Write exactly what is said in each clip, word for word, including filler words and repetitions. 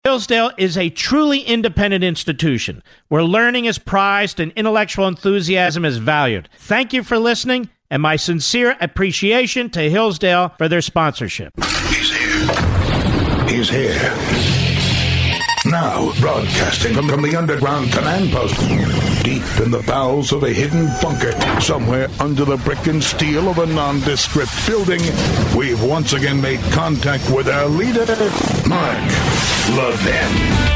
Hillsdale is a truly independent institution where learning is prized and intellectual enthusiasm is valued. Thank you for listening, and my sincere appreciation to Hillsdale for their sponsorship. He's here. He's here. Now, broadcasting from, from the underground command post, deep in the bowels of a hidden bunker, somewhere under the brick and steel of a nondescript building, we've once again made contact with our leader, Mark Levin.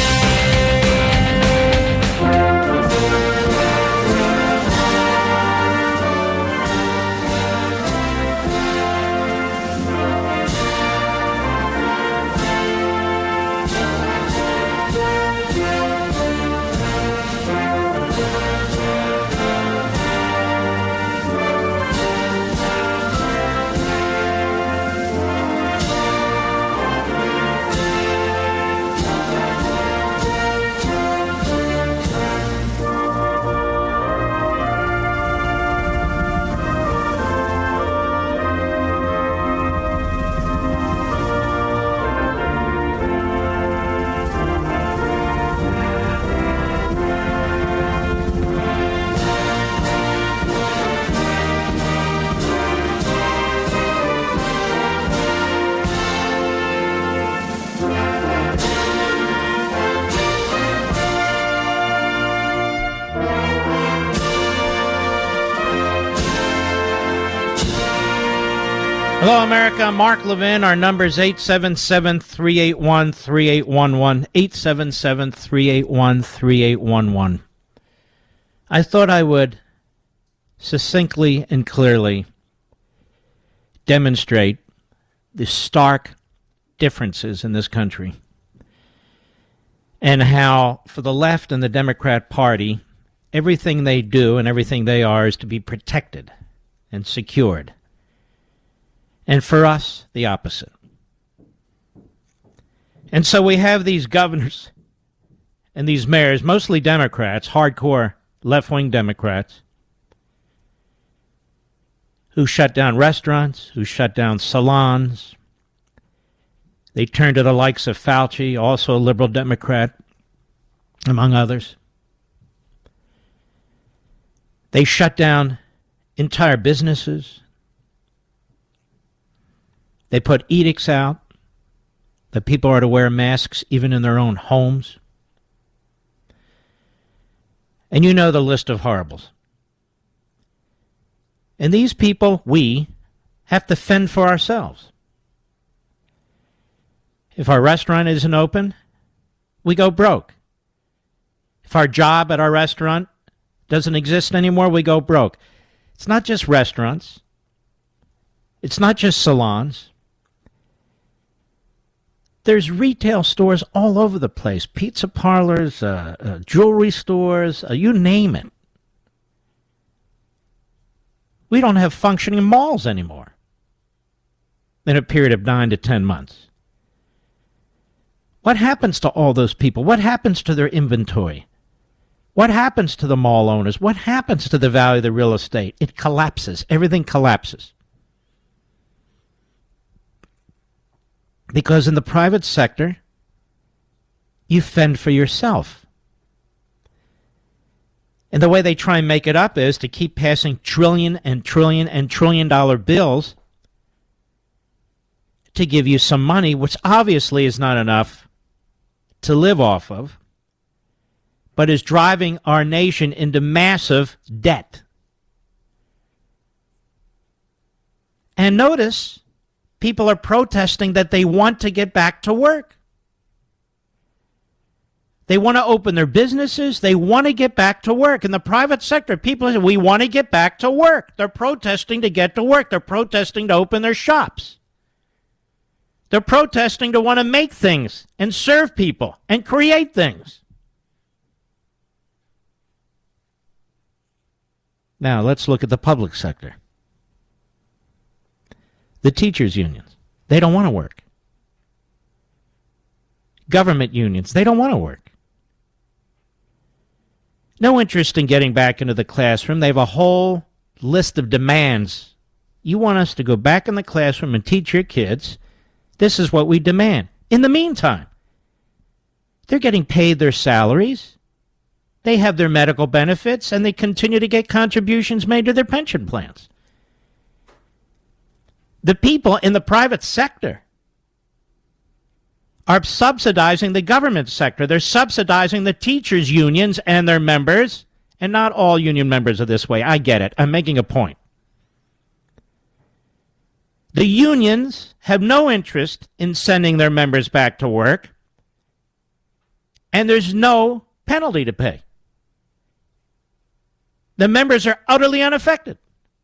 Hello, America. Mark Levin. Our number is eight seven seven, three eight one, three eight one one, eight seven seven, three eight one, three eight one one. I thought I would succinctly and clearly demonstrate the stark differences in this country and how, for the left and the Democrat Party, everything they do and everything they are is to be protected and secured. And for us, the opposite. And so we have these governors and these mayors, mostly Democrats, hardcore left-wing Democrats, who shut down restaurants, who shut down salons. They turned to the likes of Fauci, also a liberal Democrat, among others. They shut down entire businesses. They put edicts out that people are to wear masks even in their own homes. And you know the list of horribles. And these people, we, have to fend for ourselves. If our restaurant isn't open, we go broke. If our job at our restaurant doesn't exist anymore, we go broke. It's not just restaurants. It's not just salons. There's retail stores all over the place, pizza parlors, uh, uh, jewelry stores, uh, you name it. We don't have functioning malls anymore in a period of nine to ten months. What happens to all those people? What happens to their inventory? What happens to the mall owners? What happens to the value of the real estate? It collapses. Everything collapses. Because in the private sector, you fend for yourself. And the way they try and make it up is to keep passing trillion and trillion and trillion dollar bills to give you some money, which obviously is not enough to live off of, but is driving our nation into massive debt. And notice, people are protesting that they want to get back to work. They want to open their businesses. They want to get back to work. In the private sector, people say, we want to get back to work. They're protesting to get to work. They're protesting to open their shops. They're protesting to want to make things and serve people and create things. Now, let's look at the public sector. The teachers' unions, they don't want to work. Government unions, they don't want to work. No interest in getting back into the classroom. They have a whole list of demands. You want us to go back in the classroom and teach your kids. This is what we demand. In the meantime, They're getting paid their salaries. They have their medical benefits, and they continue to get contributions made to their pension plans. The people in the private sector are subsidizing the government sector. They're subsidizing the teachers' unions and their members, and not all union members are this way. I get it. I'm making a point. The unions have no interest in sending their members back to work, and there's no penalty to pay. The members are utterly unaffected.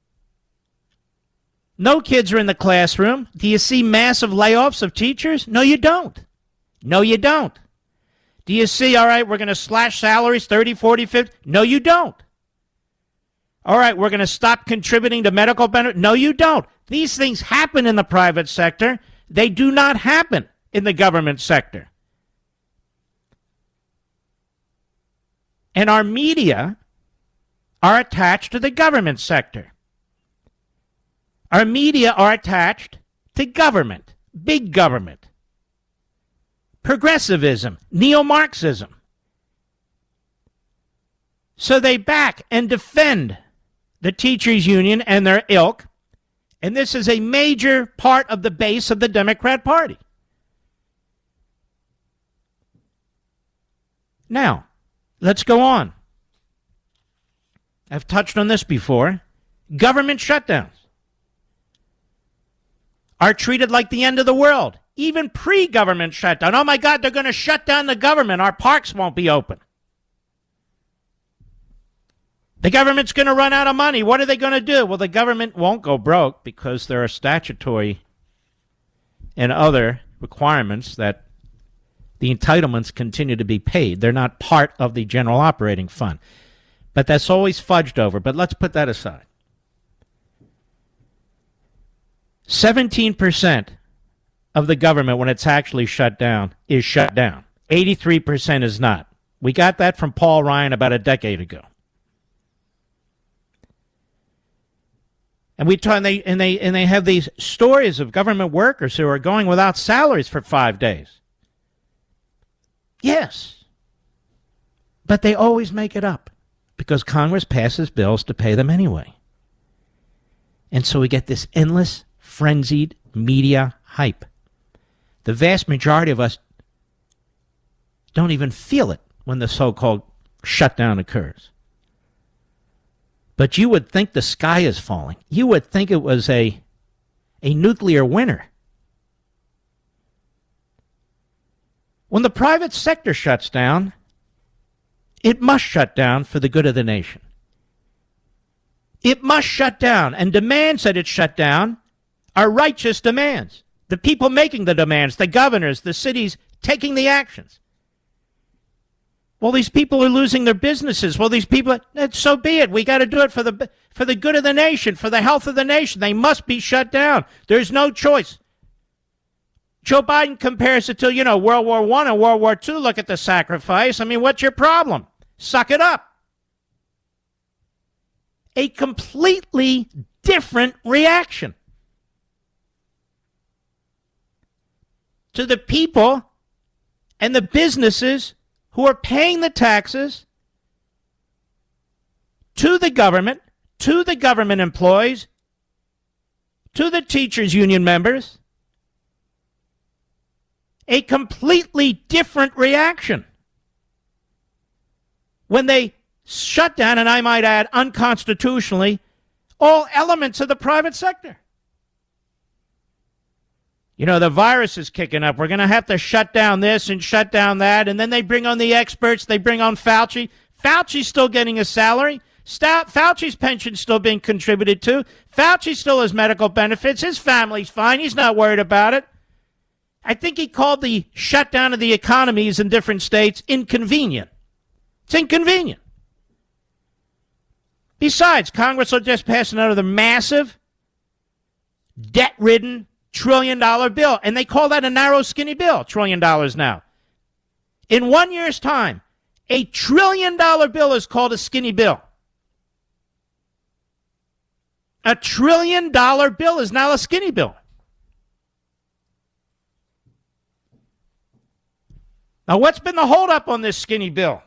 No kids are in the classroom. Do you see massive layoffs of teachers? No, you don't. No, you don't. Do you see, all right, we're going to slash salaries thirty, forty, fifty? No, you don't. All right, we're going to stop contributing to medical benefits? No, you don't. These things happen in the private sector. They do not happen in the government sector. And our media are attached to the government sector. Our media are attached to government, big government, progressivism, neo-Marxism. So they back and defend the teachers' union and their ilk, and this is a major part of the base of the Democrat Party. Now, let's go on. I've touched on this before. Government shutdowns are treated like the end of the world, even pre-government shutdown. Oh, my God, they're going to shut down the government. Our parks won't be open. The government's going to run out of money. What are they going to do? Well, the government won't go broke because there are statutory and other requirements that the entitlements continue to be paid. They're not part of the general operating fund. But that's always fudged over. But let's put that aside. seventeen percent of the government, when it's actually shut down, is shut down. eighty-three percent is not. We got that from Paul Ryan about a decade ago. And we talk, and they and they and they have these stories of government workers who are going without salaries for five days. Yes, but they always make it up because Congress passes bills to pay them anyway. And so we get this endless, frenzied media hype. The vast majority of us don't even feel it when the so-called shutdown occurs. But you would think the sky is falling. You would think it was a, a nuclear winter. When the private sector shuts down, it must shut down for the good of the nation. It must shut down, and demands that it shut down are righteous demands. The people making the demands, the governors, the cities taking the actions. Well, these people are losing their businesses. Well, these people, so be it. We got to do it for the for the good of the nation, for the health of the nation. They must be shut down. There's no choice. Joe Biden compares it to, you know, World War One and World War Two. Look at the sacrifice. I mean, what's your problem? Suck it up. A completely different reaction to the people and the businesses who are paying the taxes to the government, to the government employees, to the teachers' union members. A completely different reaction when they shut down, and I might add, unconstitutionally, all elements of the private sector. You know, the virus is kicking up. We're going to have to shut down this and shut down that. And then they bring on the experts. They bring on Fauci. Fauci's still getting a salary. Fauci's pension's still being contributed to. Fauci still has medical benefits. His family's fine. He's not worried about it. I think he called the shutdown of the economies in different states inconvenient. It's inconvenient. Besides, Congress will just pass another massive, debt-ridden, trillion-dollar bill. And they call that a narrow, skinny bill, trillion dollars now. In one year's time, a trillion-dollar bill is called a skinny bill. A trillion-dollar bill is now a skinny bill. Now, what's been the holdup on this skinny bill?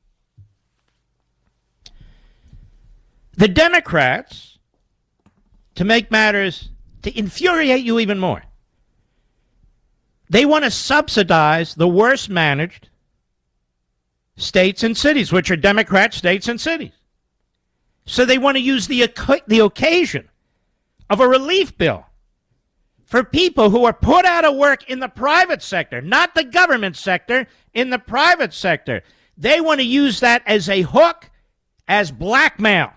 The Democrats, to make matters, to infuriate you even more, they want to subsidize the worst managed states and cities, which are Democrat states and cities. So they want to use the, the occasion of a relief bill for people who are put out of work in the private sector, not the government sector, in the private sector. They want to use that as a hook, as blackmail,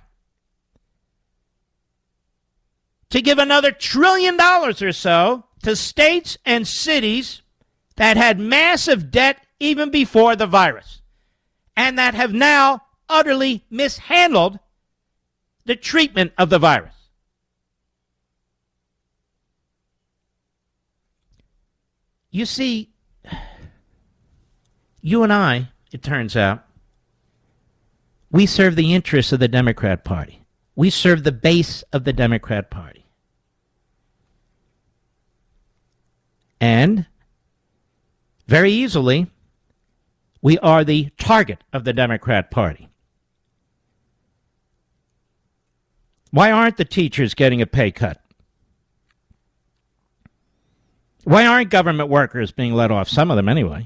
to give another trillion dollars or so to states and cities that had massive debt even before the virus and that have now utterly mishandled the treatment of the virus. You see, you and I, it turns out, we serve the interests of the Democrat Party. We serve the base of the Democrat Party. And very easily, we are the target of the Democrat Party. Why aren't the teachers getting a pay cut? Why aren't government workers being let off? Some of them anyway.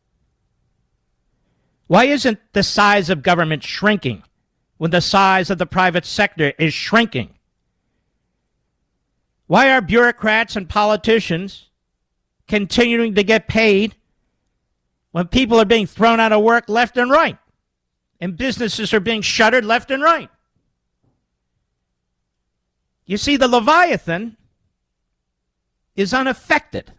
Why isn't the size of government shrinking when the size of the private sector is shrinking? Why are bureaucrats and politicians continuing to get paid when people are being thrown out of work left and right and businesses are being shuttered left and right? You see, the Leviathan is unaffected.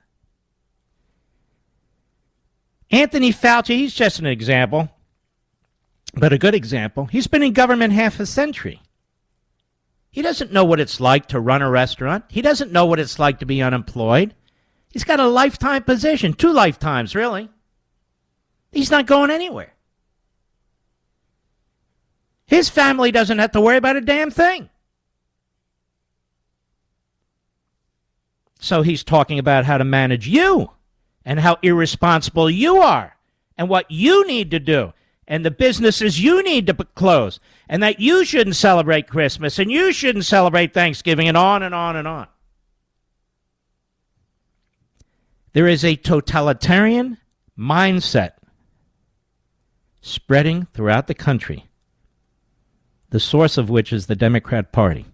Anthony Fauci, he's just an example, but a good example. He's been in government half a century. He doesn't know what it's like to run a restaurant. He doesn't know what it's like to be unemployed. He's got a lifetime position, two lifetimes, really. He's not going anywhere. His family doesn't have to worry about a damn thing. So he's talking about how to manage you and how irresponsible you are and what you need to do and the businesses you need to close and that you shouldn't celebrate Christmas and you shouldn't celebrate Thanksgiving and on and on and on. There is a totalitarian mindset spreading throughout the country, the source of which is the Democrat Party.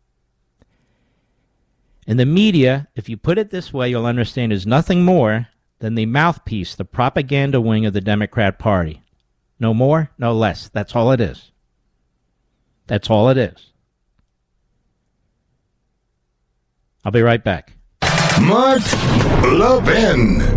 And the media, if you put it this way, you'll understand, is nothing more than the mouthpiece, the propaganda wing of the Democrat Party. No more, no less. That's all it is. That's all it is. I'll be right back. Mark Levin.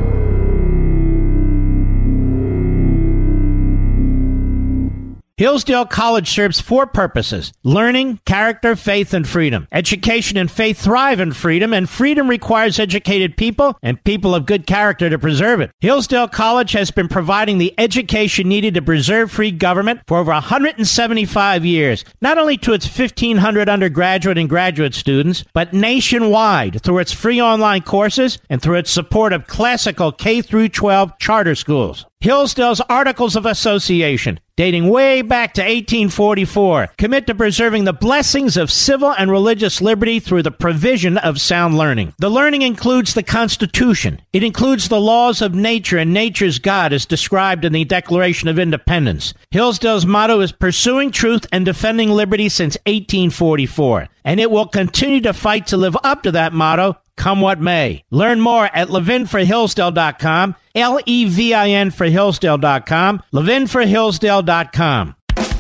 Hillsdale College serves four purposes: learning, character, faith, and freedom. Education and faith thrive in freedom, and freedom requires educated people and people of good character to preserve it. Hillsdale College has been providing the education needed to preserve free government for over one hundred seventy-five years, not only to its fifteen hundred undergraduate and graduate students, but nationwide through its free online courses and through its support of classical K through twelve charter schools. Hillsdale's Articles of Association, dating way back to eighteen forty-four, commit to preserving the blessings of civil and religious liberty through the provision of sound learning. The learning includes the Constitution. It includes the laws of nature and nature's God as described in the Declaration of Independence. Hillsdale's motto is pursuing truth and defending liberty since eighteen forty-four, and it will continue to fight to live up to that motto, come what may. Learn more at levin for hillsdale dot com, L E V I N for hillsdale dot com, levin for hillsdale dot com.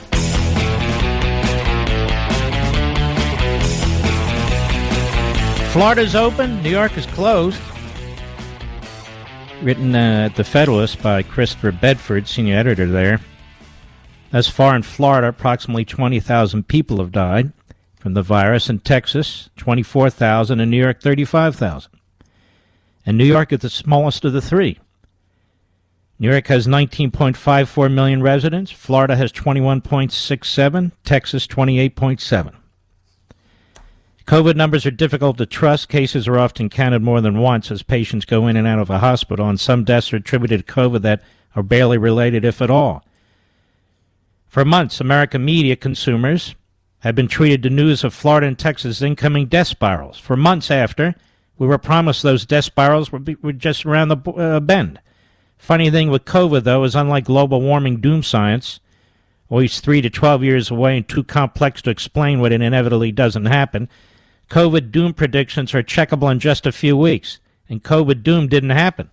Florida's open, New York is closed. Written uh, at The Federalist by Christopher Bedford, senior editor there. Thus far in Florida, approximately twenty thousand people have died from the virus. In Texas, twenty-four thousand. In New York, thirty-five thousand. And New York is the smallest of the three. New York has nineteen point five four million residents. Florida has twenty-one point six seven. Texas, twenty-eight point seven. COVID numbers are difficult to trust. Cases are often counted more than once as patients go in and out of a hospital, and some deaths are attributed to COVID that or barely related, if at all. For months, American media consumers have been treated to news of Florida and Texas' incoming death spirals. For months after, we were promised those death spirals were, be, were just around the uh, bend. Funny thing with COVID, though, is unlike global warming doom science, always three to twelve years away and too complex to explain what it inevitably doesn't happen, COVID doom predictions are checkable in just a few weeks, and COVID doom didn't happen.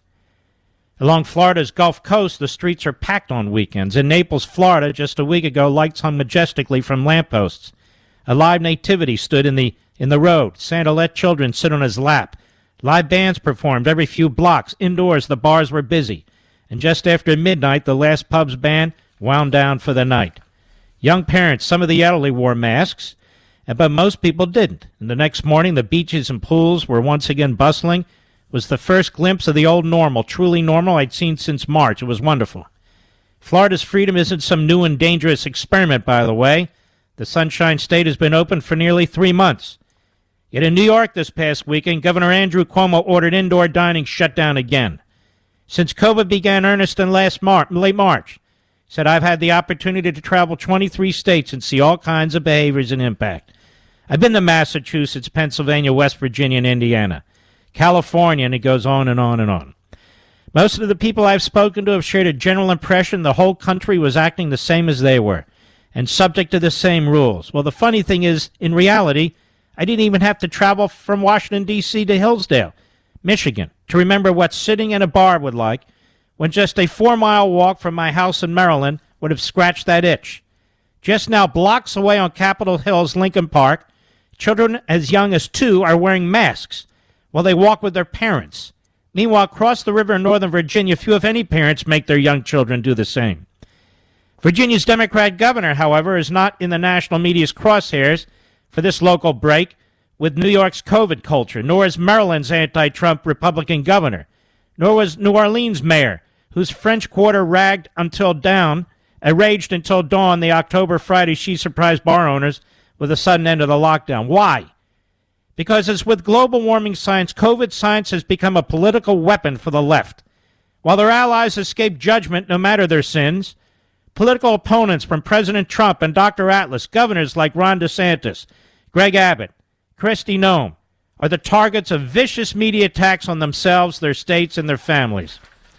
Along Florida's Gulf Coast, the streets are packed on weekends. In Naples, Florida, just a week ago, lights hung majestically from lampposts. A live nativity stood in the in the road. Santa let children sit on his lap. Live bands performed every few blocks. Indoors, the bars were busy. And just after midnight, the last pub's band wound down for the night. Young parents, some of the elderly wore masks, but most people didn't. And the next morning, the beaches and pools were once again bustling. It was the first glimpse of the old normal, truly normal I'd seen since March. It was wonderful. Florida's freedom isn't some new and dangerous experiment, by the way. The Sunshine State has been open for nearly three months. Yet in New York this past weekend, Governor Andrew Cuomo ordered indoor dining shut down again. Since COVID began earnest in last Mar- late March, he said, I've had the opportunity to travel twenty-three states and see all kinds of behaviors and impact. I've been to Massachusetts, Pennsylvania, West Virginia, and Indiana, California, and it goes on and on and on. Most of the people I've spoken to have shared a general impression the whole country was acting the same as they were and subject to the same rules. Well, the funny thing is, in reality, I didn't even have to travel from Washington, D C to Hillsdale, Michigan, to remember what sitting in a bar would like when just a four-mile walk from my house in Maryland would have scratched that itch. Just now, blocks away on Capitol Hill's Lincoln Park, children as young as two are wearing masks while they walk with their parents. Meanwhile, across the river in Northern Virginia, few, if any, parents make their young children do the same. Virginia's Democrat governor, however, is not in the national media's crosshairs for this local break with New York's COVID culture, nor is Maryland's anti-Trump Republican governor, nor was New Orleans' mayor, whose French Quarter ragged until down, uh, raged until dawn the October Friday she surprised bar owners with a sudden end of the lockdown. Why? Because as with global warming science, COVID science has become a political weapon for the left. While their allies escape judgment no matter their sins, political opponents from President Trump and Doctor Atlas, governors like Ron DeSantis, Greg Abbott, Kristi Noem, are the targets of vicious media attacks on themselves, their states, and their families.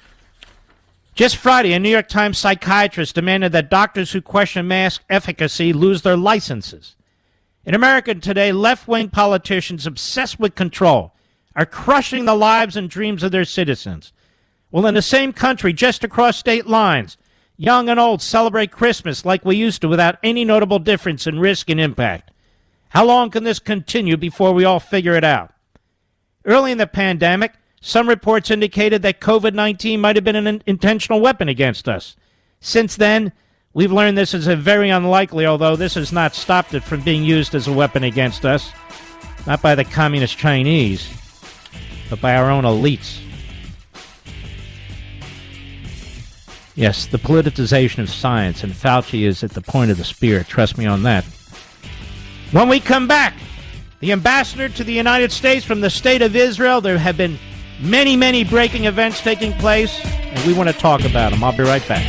Just Friday, a New York Times psychiatrist demanded that doctors who question mask efficacy lose their licenses. In America today, left-wing politicians obsessed with control are crushing the lives and dreams of their citizens. Well, in the same country, just across state lines, young and old celebrate Christmas like we used to without any notable difference in risk and impact. How long can this continue before we all figure it out? Early in the pandemic, some reports indicated that COVID nineteen might have been an intentional weapon against us. Since then, we've learned this is a very unlikely, although this has not stopped it from being used as a weapon against us, not by the communist Chinese, but by our own elites. Yes, the politicization of science, and Fauci is at the point of the spear. Trust me on that. When we come back, the ambassador to the United States from the State of Israel, there have been many, many breaking events taking place, and we want to talk about them. I'll be right back.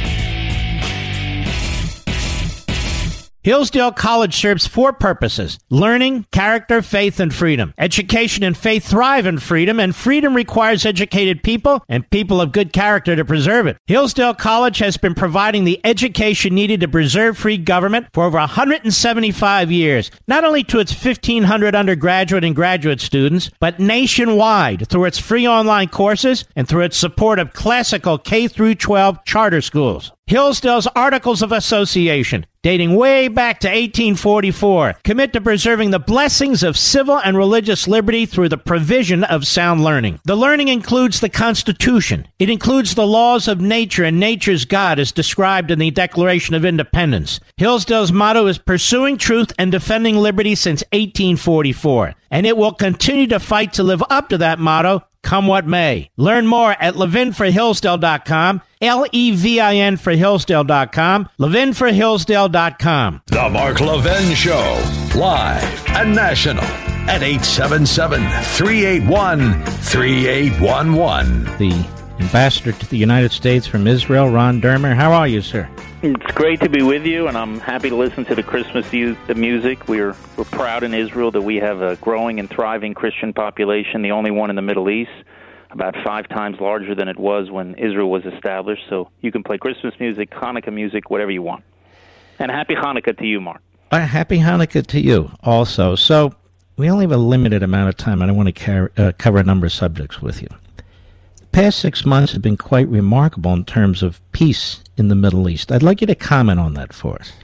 Hillsdale College serves four purposes: learning, character, faith, and freedom. Education and faith thrive in freedom, and freedom requires educated people and people of good character to preserve it. Hillsdale College has been providing the education needed to preserve free government for over one hundred seventy-five years, not only to its fifteen hundred undergraduate and graduate students, but nationwide through its free online courses and through its support of classical K through twelve charter schools. Hillsdale's Articles of Association, dating way back to eighteen forty-four, commit to preserving the blessings of civil and religious liberty through the provision of sound learning. The learning includes the Constitution. It includes the laws of nature and nature's God as described in the Declaration of Independence. Hillsdale's motto is pursuing truth and defending liberty since eighteen forty-four, and it will continue to fight to live up to that motto, come what may. Learn more at levin for hillsdale dot com, L E V I N for hillsdale dot com, levin for hillsdale dot com. The Mark Levin Show, live and national at eight seven seven, three eight one, three eight one one. The Ambassador to the United States from Israel, Ron Dermer. How are you, sir? It's great to be with you, and I'm happy to listen to the Christmas u- the music. We're we're proud in Israel that we have a growing and thriving Christian population, the only one in the Middle East, about five times larger than it was when Israel was established. So you can play Christmas music, Hanukkah music, whatever you want. And happy Hanukkah to you, Mark. Uh, happy Hanukkah to you also. So we only have a limited amount of time, and I want to car- uh, cover a number of subjects with you. The past six months have been quite remarkable in terms of peace in the Middle East. I'd like you to comment on that for us.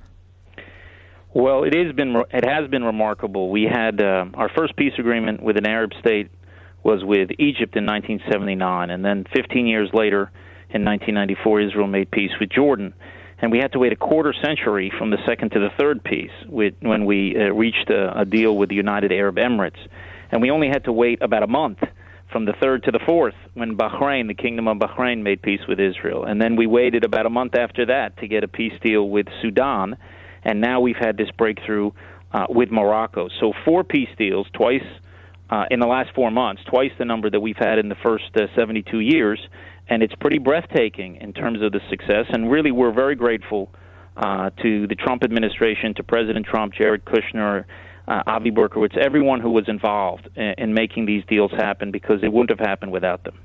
Well, it has been it has been remarkable. We had uh, our first peace agreement with an Arab state was with Egypt in nineteen seventy-nine, and then fifteen years later, in nineteen ninety-four, Israel made peace with Jordan. And we had to wait a quarter century from the second to the third peace with, when we uh, reached a, a deal with the United Arab Emirates. And we only had to wait about a month from the third to the fourth when Bahrain, the Kingdom of Bahrain, made peace with Israel. And then we waited about a month after that to get a peace deal with Sudan. And now we've had this breakthrough uh, with Morocco. So four peace deals, twice uh, in the last four months, twice the number that we've had in the first uh, seventy-two years. And it's pretty breathtaking in terms of the success. And really, we're very grateful uh, to the Trump administration, to President Trump, Jared Kushner, uh, Avi Berkowitz, everyone who was involved in, in making these deals happen, because it wouldn't have happened without them.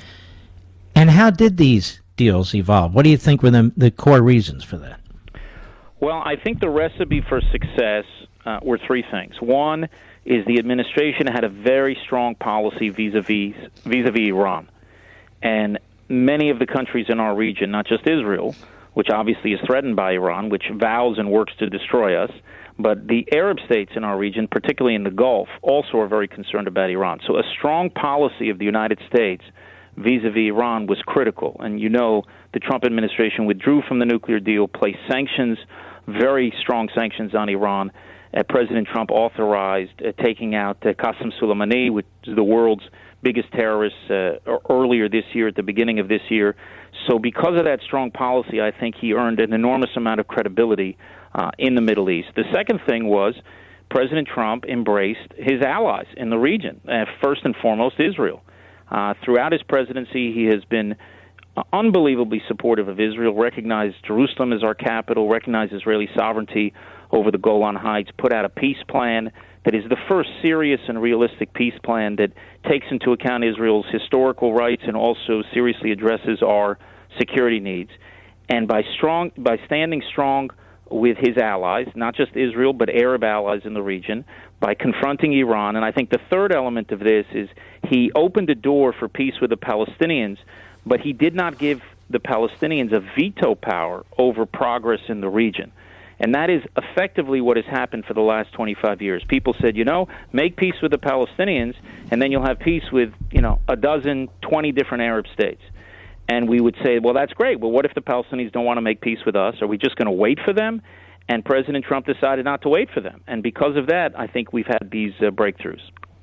And how did these deals evolve? What do you think were the, the core reasons for that? Well, I think the recipe for success uh, were three things. One is the administration had a very strong policy vis-a-vis vis-a-vis Iran. And many of the countries in our region, not just Israel, which obviously is threatened by Iran, which vows and works to destroy us, but the Arab states in our region, particularly in the Gulf, also are very concerned about Iran. So a strong policy of the United States vis-a-vis Iran was critical. And you know, the Trump administration withdrew from the nuclear deal, placed sanctions, very strong sanctions on Iran. Uh, President Trump authorized uh, taking out uh, Qasem Soleimani, which is the world's biggest terrorists, uh, earlier this year, at the beginning of this year. So because of that strong policy, I think he earned an enormous amount of credibility uh, in the Middle East. The second thing was President Trump embraced his allies in the region, uh, first and foremost Israel. Uh, throughout his presidency, he has been uh, unbelievably supportive of Israel, recognized Jerusalem as our capital, recognized Israeli sovereignty over the Golan Heights, put out a peace plan that is the first serious and realistic peace plan that takes into account Israel's historical rights and also seriously addresses our security needs. And by strong, by standing strong with his allies, not just Israel, but Arab allies in the region, by confronting Iran, and I think the third element of this is he opened a door for peace with the Palestinians, but he did not give the Palestinians a veto power over progress in the region. And that is effectively what has happened for the last twenty-five years. People said, you know, make peace with the Palestinians, and then you'll have peace with, you know, a dozen, twenty different Arab states. And we would say, well, that's great. Well, what if the Palestinians don't want to make peace with us? Are we just going to wait for them? And President Trump decided not to wait for them. And because of that, I think we've had these uh, breakthroughs.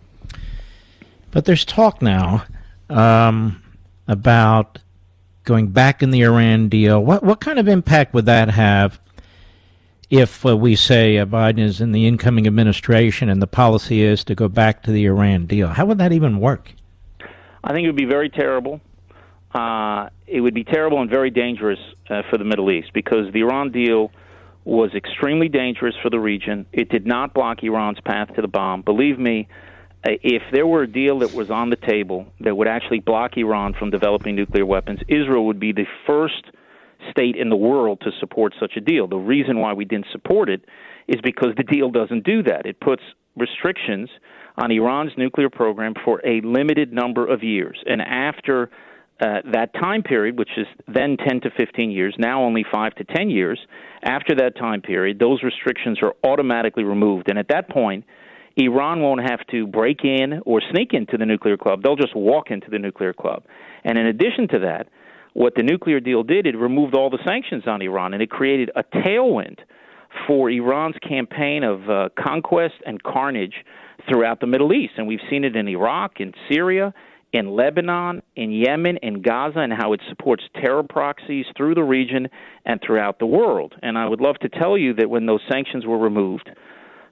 But there's talk now um, about going back in the Iran deal. What, what kind of impact would that have if uh, we say uh, Biden is in the incoming administration and the policy is to go back to the Iran deal? How would that even work? I think it would be very terrible. Uh, it would be terrible and very dangerous uh, for the Middle East, because the Iran deal was extremely dangerous for the region. It did not block Iran's path to the bomb. Believe me, uh, if there were a deal that was on the table that would actually block Iran from developing nuclear weapons, Israel would be the first state in the world to support such a deal. The reason why we didn't support it is because the deal doesn't do that. It puts restrictions on Iran's nuclear program for a limited number of years. And after uh, that time period, which is then ten to fifteen years, now only five to ten years, after that time period, those restrictions are automatically removed. And at that point, Iran won't have to break in or sneak into the nuclear club. They'll just walk into the nuclear club. And in addition to that, what the nuclear deal did, it removed all the sanctions on Iran, and it created a tailwind for Iran's campaign of uh, conquest and carnage throughout the Middle East. And we've seen it in Iraq, in Syria, in Lebanon, in Yemen, in Gaza, and how it supports terror proxies through the region and throughout the world. And I would love to tell you that when those sanctions were removed,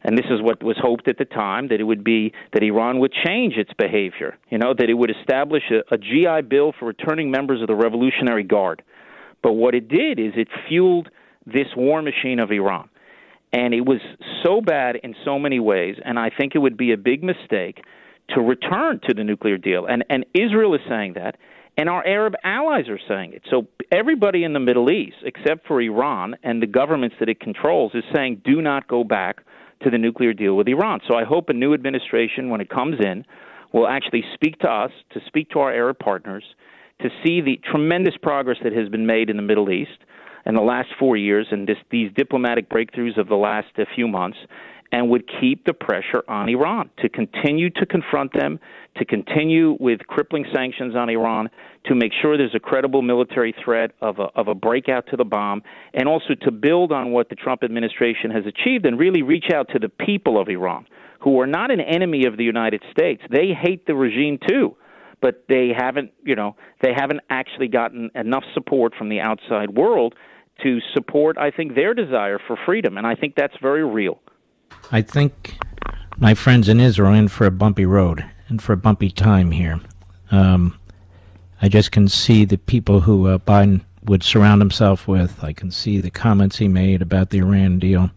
and this is what was hoped at the time, that it would be that Iran would change its behavior, you know, that it would establish a, a G I Bill for returning members of the Revolutionary Guard. But what it did is it fueled this war machine of Iran. And it was so bad in so many ways, and I think it would be a big mistake to return to the nuclear deal. And, and Israel is saying that, and our Arab allies are saying it. So everybody in the Middle East, except for Iran and the governments that it controls, is saying do not go back to the nuclear deal with Iran. So I hope a new administration, when it comes in, will actually speak to us, to speak to our Arab partners, to see the tremendous progress that has been made in the Middle East in the last four years and this, these diplomatic breakthroughs of the last uh, few months, and would keep the pressure on Iran to continue to confront them, to continue with crippling sanctions on Iran, to make sure there's a credible military threat of a, of a breakout to the bomb, and also to build on what the Trump administration has achieved and really reach out to the people of Iran, who are not an enemy of the United States. They hate the regime too, but they haven't, you know, they haven't actually gotten enough support from the outside world to support, I think, their desire for freedom, and I think that's very real. I think my friends in Israel are in for a bumpy road and for a bumpy time here. Um, I just can see the people who uh, Biden would surround himself with. I can see the comments he made about the Iran deal,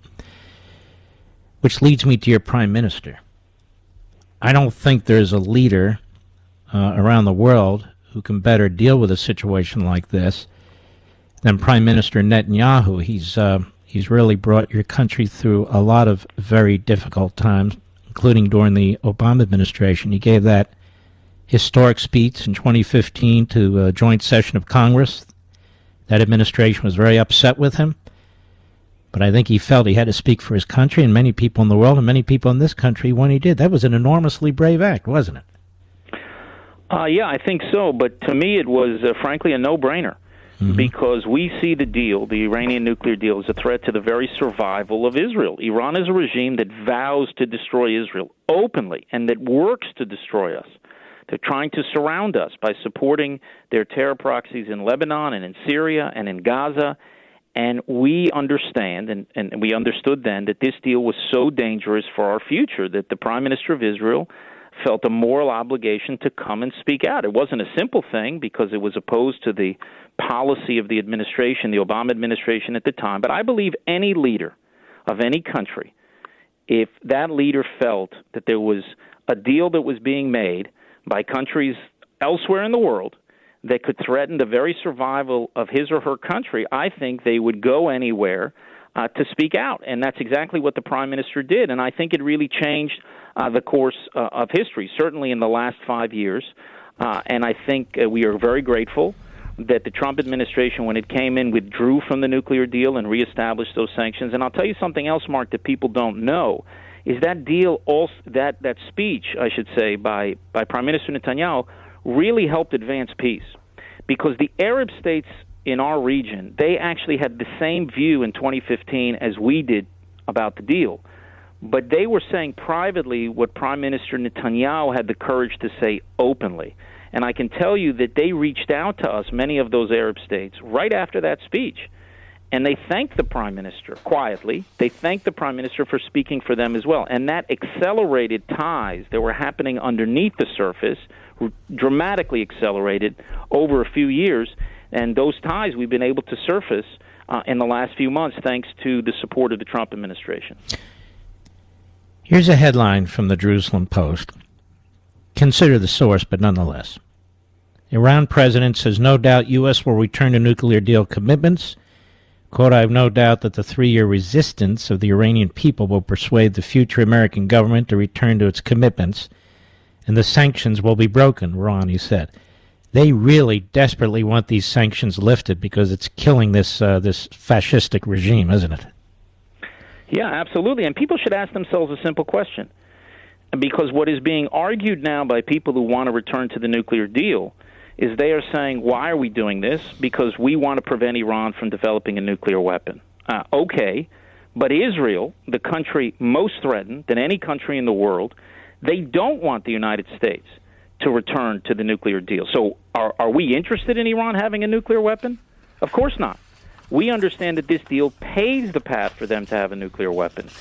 which leads me to your prime minister. I don't think there's a leader uh, around the world who can better deal with a situation like this than Prime Minister Netanyahu. He's uh, he's really brought your country through a lot of very difficult times, including during the Obama administration. He gave that historic speech in twenty fifteen to a joint session of Congress. That administration was very upset with him, but I think he felt he had to speak for his country and many people in the world and many people in this country when he did. That was an enormously brave act, wasn't it? Uh, yeah, I think so, but to me it was, uh, frankly, a no-brainer. Mm-hmm. Because we see the deal, the Iranian nuclear deal, as a threat to the very survival of Israel. Iran is a regime that vows to destroy Israel openly and that works to destroy us. They're trying to surround us by supporting their terror proxies in Lebanon and in Syria and in Gaza. And we understand, and, and we understood then, that this deal was so dangerous for our future that the Prime Minister of Israel felt a moral obligation to come and speak out. It wasn't a simple thing because it was opposed to the policy of the administration, the Obama administration at the time. But I believe any leader of any country, if that leader felt that there was a deal that was being made by countries elsewhere in the world that could threaten the very survival of his or her country, I think they would go anywhere uh, to speak out. And that's exactly what the Prime Minister did. And I think it really changed uh, the course uh, of history, certainly in the last five years. Uh, and I think uh, we are very grateful that the Trump administration, when it came in, withdrew from the nuclear deal and reestablished those sanctions. And I'll tell you something else, Mark, that people don't know, is that deal, also, that, that speech, I should say, by, by Prime Minister Netanyahu really helped advance peace. Because the Arab states in our region, they actually had the same view in twenty fifteen as we did about the deal. But they were saying privately what Prime Minister Netanyahu had the courage to say openly. And I can tell you that they reached out to us, many of those Arab states, right after that speech. And they thanked the Prime Minister quietly. They thanked the Prime Minister for speaking for them as well. And that accelerated ties that were happening underneath the surface, dramatically accelerated over a few years. And those ties we've been able to surface uh, in the last few months thanks to the support of the Trump administration. Here's a headline from the Jerusalem Post. Consider the source, but nonetheless. Iran president says no doubt U S will return to nuclear deal commitments. Quote, I have no doubt that the three-year resistance of the Iranian people will persuade the future American government to return to its commitments, and the sanctions will be broken, Rouhani said. They really desperately want these sanctions lifted because it's killing this uh, this fascistic regime, isn't it? Yeah, absolutely. And people should ask themselves a simple question. Because what is being argued now by people who want to return to the nuclear deal is they are saying, why are we doing this? Because we want to prevent Iran from developing a nuclear weapon. Uh, okay, but Israel, the country most threatened than any country in the world, they don't want the United States to return to the nuclear deal. So are, are we interested in Iran having a nuclear weapon? Of course not. We understand that this deal paves the path for them to have a nuclear weapon.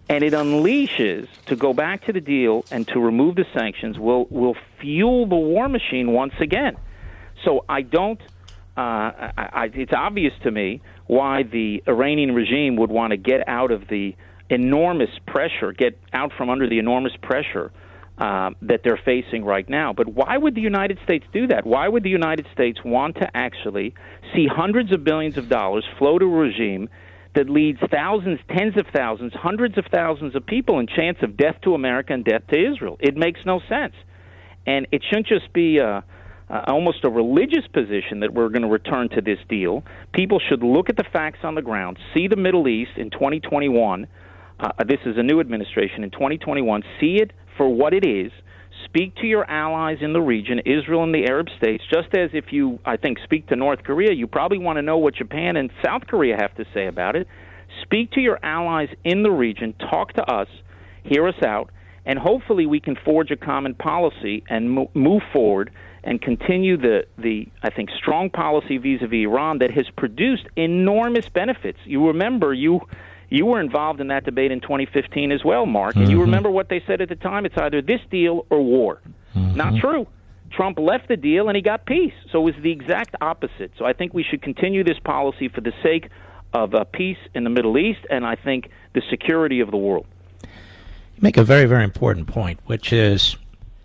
and it unleashes to go back to the deal and to remove the sanctions will will fuel the war machine once again. So I don't. Uh, I, I, it's obvious to me why the Iranian regime would want to get out of the enormous pressure, get out from under the enormous pressure uh, that they're facing right now. But why would the United States do that? Why would the United States want to actually see hundreds of billions of dollars flow to a regime that leads thousands, tens of thousands, hundreds of thousands of people in chance of death to America and death to Israel? It makes no sense. And it shouldn't just be uh, uh, almost a religious position that we're going to return to this deal. People should look at the facts on the ground, see the Middle East in twenty twenty-one. Uh, this is a new administration in twenty twenty-one. See it for what it is. Speak to your allies in the region, Israel and the Arab states, just as if you, I think, speak to North Korea, you probably want to know what Japan and South Korea have to say about it. Speak to your allies in the region, talk to us, hear us out, and hopefully we can forge a common policy and mo- move forward and continue the, the, I think, strong policy vis-a-vis Iran that has produced enormous benefits. You remember, you... You were involved in that debate in twenty fifteen as well, Mark, and mm-hmm. you remember what they said at the time. It's either this deal or war. Mm-hmm. Not true. Trump left the deal and he got peace. So it was the exact opposite. So I think we should continue this policy for the sake of uh, peace in the Middle East and I think the security of the world. You make a very, very important point, which is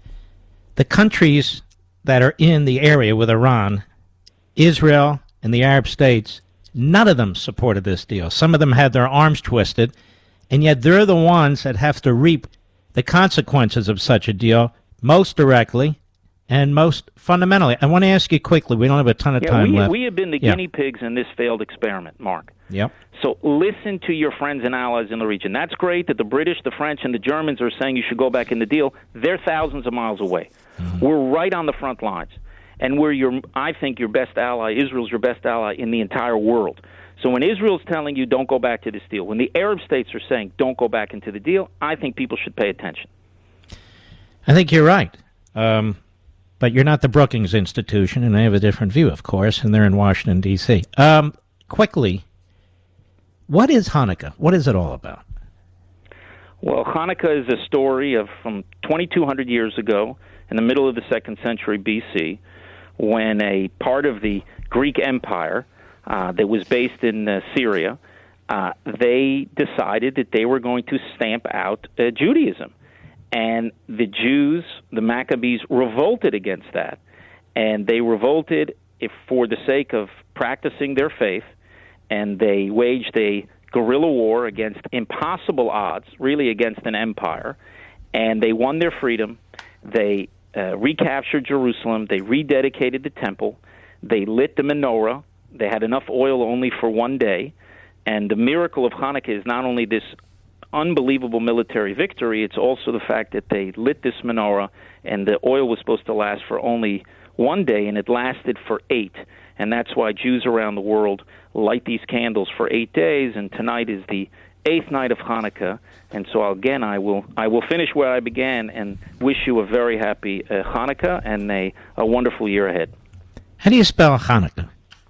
the countries that are in the area with Iran, Israel and the Arab states, none of them supported this deal. Some of them had their arms twisted, and yet they're the ones that have to reap the consequences of such a deal most directly and most fundamentally. I want to ask you quickly, we don't have a ton of yeah, time we, left. We have been the yeah. guinea pigs in this failed experiment, Mark. Yep. So listen to your friends and allies in the region. That's great that the British, the French, and the Germans are saying you should go back in the deal. They're thousands of miles away. Mm-hmm. We're right on the front lines. And we're your, I think, your best ally. Israel's your best ally in the entire world. So when Israel's telling you don't go back to this deal, when the Arab states are saying don't go back into the deal, I think people should pay attention. I think you're right. Um, but you're not the Brookings Institution, and I have a different view, of course, and they're in Washington, D C Um, quickly, what is Hanukkah? What is it all about? Well, Hanukkah is a story of from twenty-two hundred years ago, in the middle of the second century B C, when a part of the Greek Empire uh, that was based in uh, Syria, uh, they decided that they were going to stamp out uh, Judaism. And the Jews, the Maccabees, revolted against that. And they revolted if, for the sake of practicing their faith, and they waged a guerrilla war against impossible odds, really against an empire, and they won their freedom. They Uh, recaptured Jerusalem. They rededicated the temple. They lit the menorah. They had enough oil only for one day. And the miracle of Hanukkah is not only this unbelievable military victory, it's also the fact that they lit this menorah and the oil was supposed to last for only one day, and it lasted for eight. And that's why Jews around the world light these candles for eight days, and tonight is the eighth night of Hanukkah, and so again I will I will finish where I began and wish you a very happy uh, Hanukkah and a, a wonderful year ahead. How do you spell Hanukkah?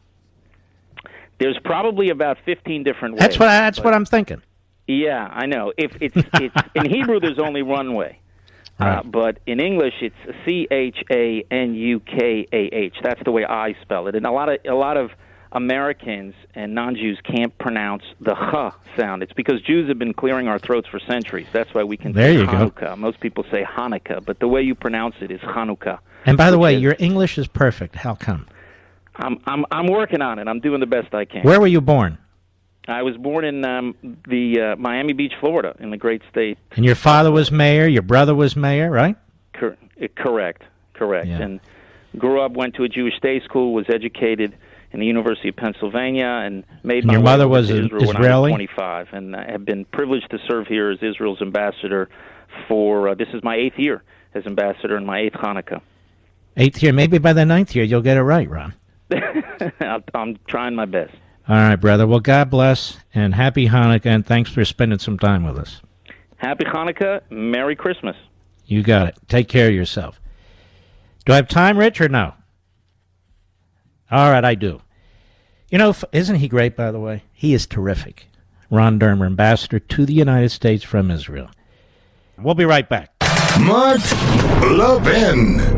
There's probably about fifteen different ways. That's what I, that's but, what I'm thinking. Yeah, I know. If it's it's in Hebrew, there's only one way, right. uh, but in English it's C H A N U K A H. That's the way I spell it, and a lot of a lot of Americans and non-Jews can't pronounce the ch sound. It's because Jews have been clearing our throats for centuries. That's why we can there say you Hanukkah. Go. Most people say Hanukkah, but the way you pronounce it is Hanukkah. And by the way, is, your English is perfect. How come? I'm I'm I'm working on it. I'm doing the best I can. Where were you born? I was born in um, the uh, Miami Beach, Florida, in the great state. And your father was mayor. Your brother was mayor, right? Cor- correct, correct. Yeah. And grew up, went to a Jewish day school, was educated in the University of Pennsylvania, and made and my your way mother to was Israel Israeli? when I was twenty-five, and I have been privileged to serve here as Israel's ambassador for, uh, this is my eighth year as ambassador and my eighth Hanukkah. Eighth year. Maybe by the ninth year you'll get it right, Ron. I'm trying my best. All right, brother. Well, God bless, and happy Hanukkah, and thanks for spending some time with us. Happy Hanukkah. Merry Christmas. You got it. Take care of yourself. Do I have time, Rich, or no? All right, I do. You know, isn't he great, by the way? He is terrific. Ron Dermer, ambassador to the United States from Israel. We'll be right back. Mark Levin.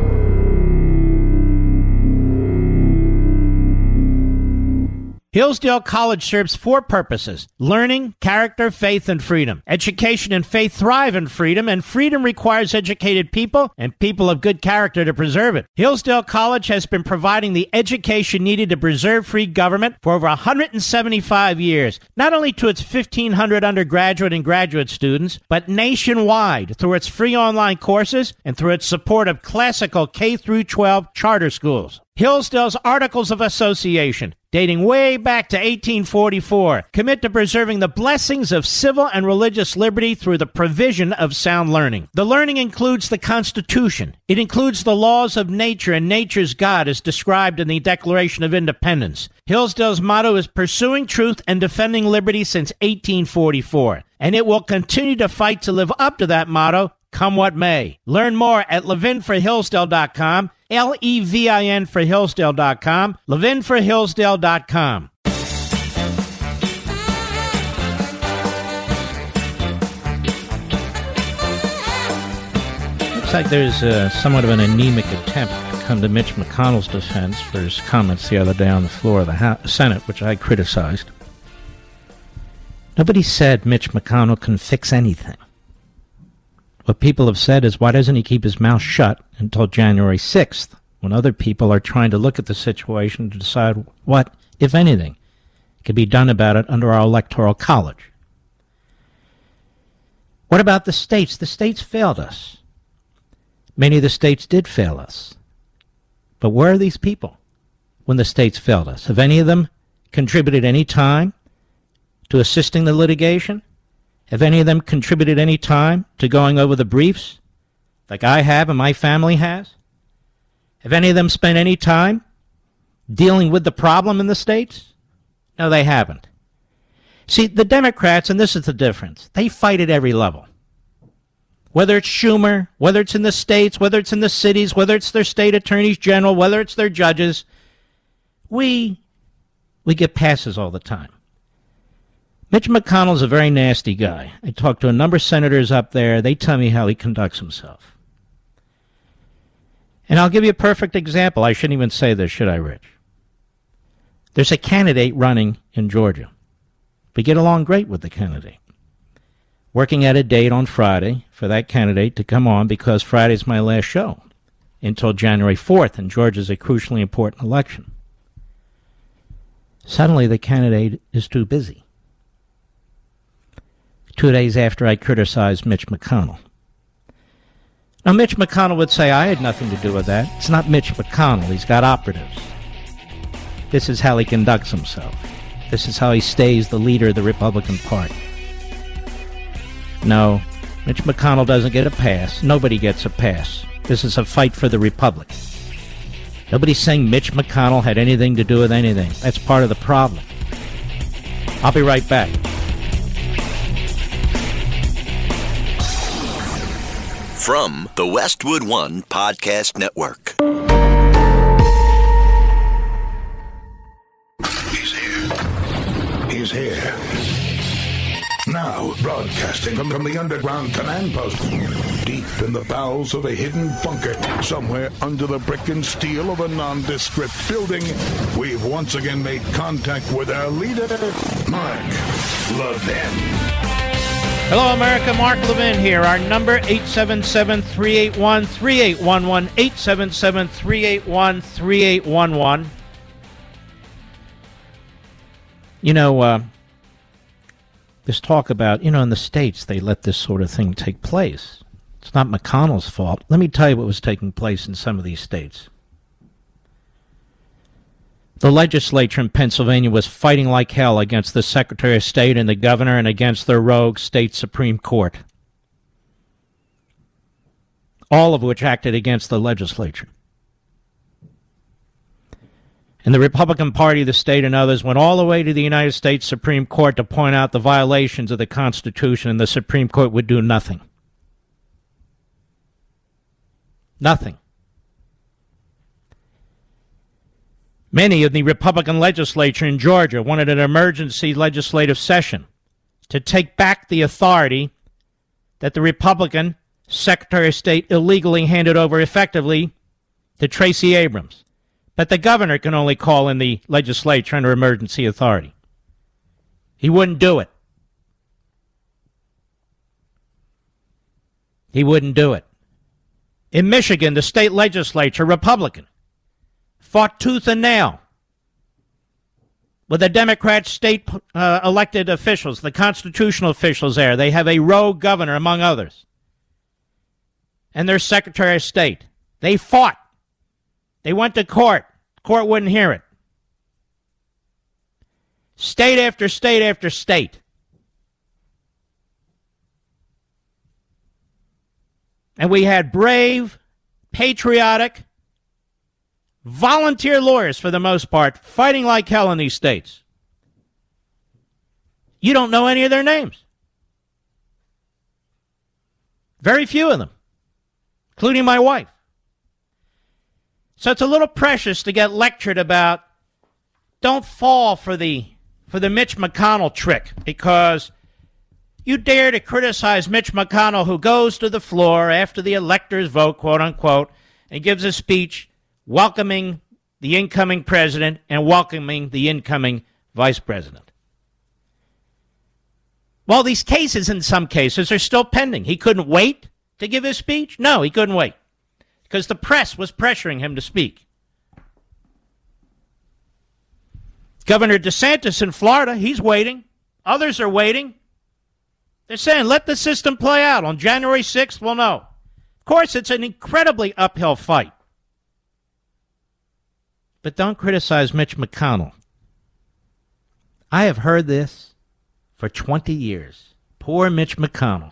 Hillsdale College serves four purposes: learning, character, faith, and freedom. Education and faith thrive in freedom, and freedom requires educated people and people of good character to preserve it. Hillsdale College has been providing the education needed to preserve free government for over one hundred seventy-five years, not only to its fifteen hundred undergraduate and graduate students, but nationwide through its free online courses and through its support of classical K through twelve charter schools. Hillsdale's Articles of Association, dating way back to eighteen forty-four, commit to preserving the blessings of civil and religious liberty through the provision of sound learning. The learning includes the Constitution. It includes the laws of nature and nature's God as described in the Declaration of Independence. Hillsdale's motto is pursuing truth and defending liberty since eighteen forty-four, and it will continue to fight to live up to that motto, come what may. Learn more at levin for hillsdale dot com, L E V I N for Hillsdale dot com, levin for hillsdale dot com. Looks like there's uh, somewhat of an anemic attempt to come to Mitch McConnell's defense for his comments the other day on the floor of the House, Senate, which I criticized. Nobody said Mitch McConnell can fix anything. What people have said is, why doesn't he keep his mouth shut until January sixth, when other people are trying to look at the situation to decide what, if anything, can be done about it under our electoral college? What about the states? The states failed us. Many of the states did fail us. But where are these people when the states failed us? Have any of them contributed any time to assisting the litigation? Have any of them contributed any time to going over the briefs like I have and my family has? Have any of them spent any time dealing with the problem in the states? No, they haven't. See, the Democrats, and this is the difference, they fight at every level. Whether it's Schumer, whether it's in the states, whether it's in the cities, whether it's their state attorneys general, whether it's their judges, we, we get passes all the time. Mitch McConnell's a very nasty guy. I talked to a number of senators up there. They tell me how he conducts himself. And I'll give you a perfect example. I shouldn't even say this, should I, Rich? There's a candidate running in Georgia. We get along great with the candidate. Working at a date on Friday for that candidate to come on because Friday's my last show until January fourth, and Georgia's a crucially important election. Suddenly the candidate is too busy. Two days after I criticized Mitch McConnell. Now, Mitch McConnell would say, I had nothing to do with that. It's not Mitch McConnell. He's got operatives. This is how he conducts himself. This is how he stays the leader of the Republican Party. No, Mitch McConnell doesn't get a pass. Nobody gets a pass. This is a fight for the Republic. Nobody's saying Mitch McConnell had anything to do with anything. That's part of the problem. I'll be right back. From the Westwood One Podcast Network. He's here. He's here. Now, broadcasting from, from the underground command post, deep in the bowels of a hidden bunker, somewhere under the brick and steel of a nondescript building, we've once again made contact with our leader, Mark Levin. Hello, America. Mark Levin here. Our number, eight seven seven, three eight one, three eight one one, eight seven seven, three eight one, three eight one one. You know, uh, this talk about, you know, in the States, they let this sort of thing take place. It's not McConnell's fault. Let me tell you what was taking place in some of these states. The legislature in Pennsylvania was fighting like hell against the Secretary of State and the governor and against their rogue state Supreme Court, all of which acted against the legislature. And the Republican Party of the state and others went all the way to the United States Supreme Court to point out the violations of the Constitution, and the Supreme Court would do nothing. Nothing. Many of the Republican legislature in Georgia wanted an emergency legislative session to take back the authority that the Republican Secretary of State illegally handed over effectively to Tracy Abrams. But the governor can only call in the legislature under emergency authority. He wouldn't do it. He wouldn't do it. In Michigan, the state legislature, Republican, fought tooth and nail with the Democrat state uh, elected officials, the constitutional officials there. They have a rogue governor, among others, and their Secretary of State. They fought. They went to court. Court wouldn't hear it. State after state after state. And we had brave, patriotic, volunteer lawyers, for the most part, fighting like hell in these states. You don't know any of their names. Very few of them, including my wife. So it's a little precious to get lectured about. Don't fall for the for the Mitch McConnell trick, because you dare to criticize Mitch McConnell, who goes to the floor after the electors vote, quote unquote, and gives a speech welcoming the incoming president and welcoming the incoming vice president. Well, these cases, in some cases, are still pending. He couldn't wait to give his speech? No, he couldn't wait, because the press was pressuring him to speak. Governor DeSantis in Florida, he's waiting. Others are waiting. They're saying, let the system play out. On January sixth, we'll know. Of course, it's an incredibly uphill fight. But don't criticize Mitch McConnell. I have heard this for twenty years. Poor Mitch McConnell.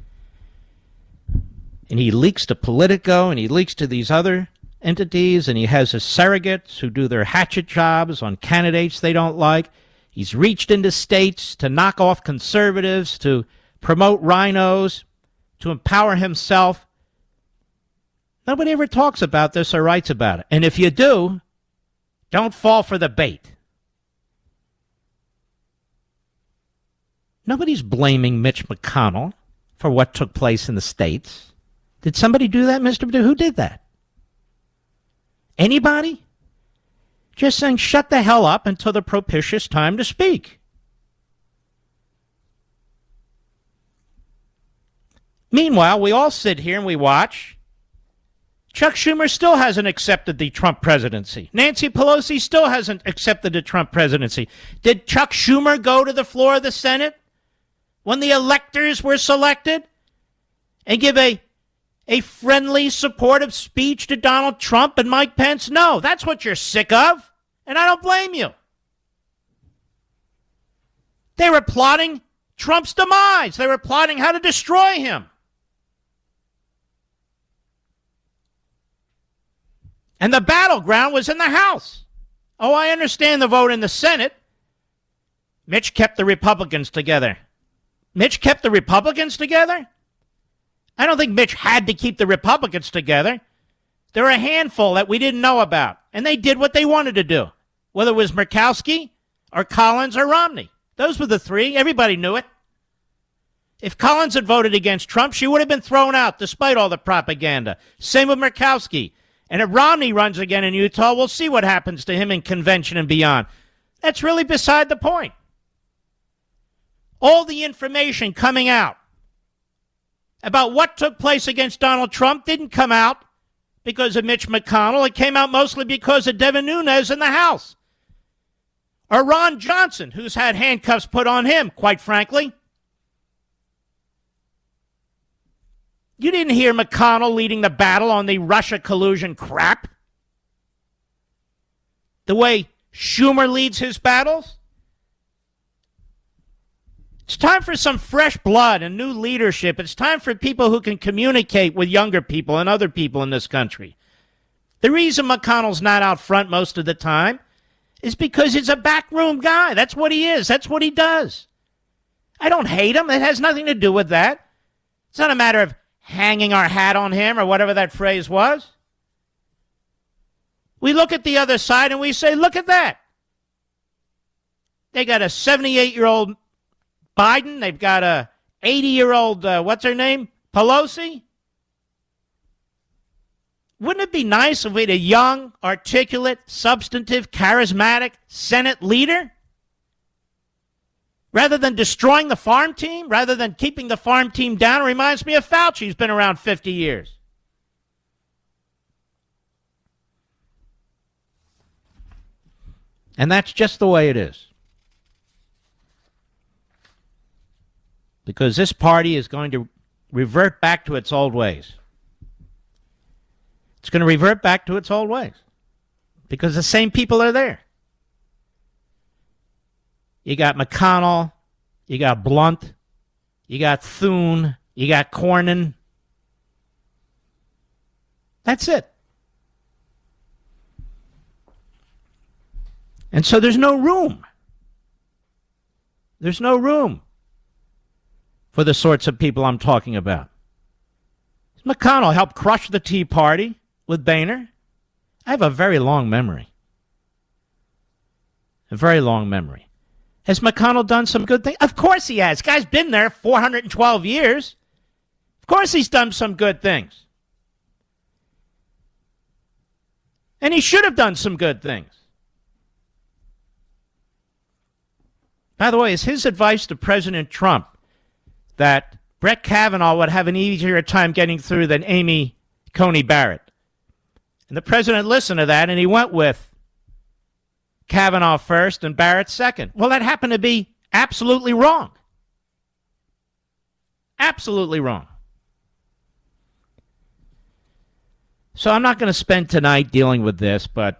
And he leaks to Politico, and he leaks to these other entities, and he has his surrogates who do their hatchet jobs on candidates they don't like. He's reached into states to knock off conservatives, to promote rhinos, to empower himself. Nobody ever talks about this or writes about it. And if you do, don't fall for the bait. Nobody's blaming Mitch McConnell for what took place in the states. Did somebody do that, Mister Perdue? Who did that? Anybody? Just saying, shut the hell up until the propitious time to speak. Meanwhile, we all sit here and we watch. Chuck Schumer still hasn't accepted the Trump presidency. Nancy Pelosi still hasn't accepted the Trump presidency. Did Chuck Schumer go to the floor of the Senate when the electors were selected and give a A friendly, supportive speech to Donald Trump and Mike Pence? No, that's what you're sick of, and I don't blame you. They were plotting Trump's demise. They were plotting how to destroy him. And the battleground was in the House. Oh, I understand the vote in the Senate. Mitch kept the Republicans together. Mitch kept the Republicans together? I don't think Mitch had to keep the Republicans together. There were a handful that we didn't know about, and they did what they wanted to do, whether it was Murkowski or Collins or Romney. Those were the three. Everybody knew it. If Collins had voted against Trump, she would have been thrown out, despite all the propaganda. Same with Murkowski. And if Romney runs again in Utah, we'll see what happens to him in convention and beyond. That's really beside the point. All the information coming out about what took place against Donald Trump didn't come out because of Mitch McConnell. It came out mostly because of Devin Nunes in the House. Or Ron Johnson, who's had handcuffs put on him, quite frankly. You didn't hear McConnell leading the battle on the Russia collusion crap. The way Schumer leads his battles. It's time for some fresh blood and new leadership. It's time for people who can communicate with younger people and other people in this country. The reason McConnell's not out front most of the time is because he's a backroom guy. That's what he is. That's what he does. I don't hate him. It has nothing to do with that. It's not a matter of hanging our hat on him or whatever that phrase was. We look at the other side and we say, look at that. They got a seventy-eight-year-old Biden. They've got a eighty-year-old, uh, what's her name? Pelosi. Wouldn't it be nice if we had a young, articulate, substantive, charismatic Senate leader? Rather than destroying the farm team, rather than keeping the farm team down, it reminds me of Fauci. He's been around fifty years. And that's just the way it is. Because this party is going to revert back to its old ways. It's going to revert back to its old ways. Because the same people are there. You got McConnell, you got Blunt, you got Thune, you got Cornyn. That's it. And so there's no room. There's no room for the sorts of people I'm talking about. McConnell helped crush the Tea Party with Boehner. I have a very long memory. A very long memory. Has McConnell done some good things? Of course he has. This guy's been there four hundred twelve years. Of course he's done some good things. And he should have done some good things. By the way, is his advice to President Trump that Brett Kavanaugh would have an easier time getting through than Amy Coney Barrett? And the president listened to that, and he went with Kavanaugh first and Barrett second. Well, that happened to be absolutely wrong. Absolutely wrong. So I'm not going to spend tonight dealing with this, but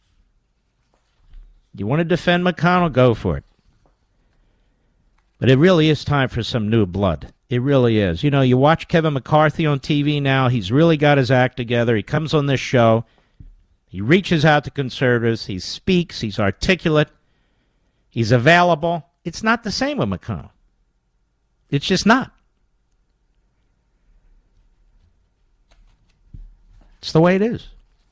you want to defend McConnell, go for it. But it really is time for some new blood. It really is. You know, you watch Kevin McCarthy on T V now. He's really got his act together. He comes on this show. He reaches out to conservatives. He speaks. He's articulate. He's available. It's not the same with McConnell. It's just not. It's the way it is.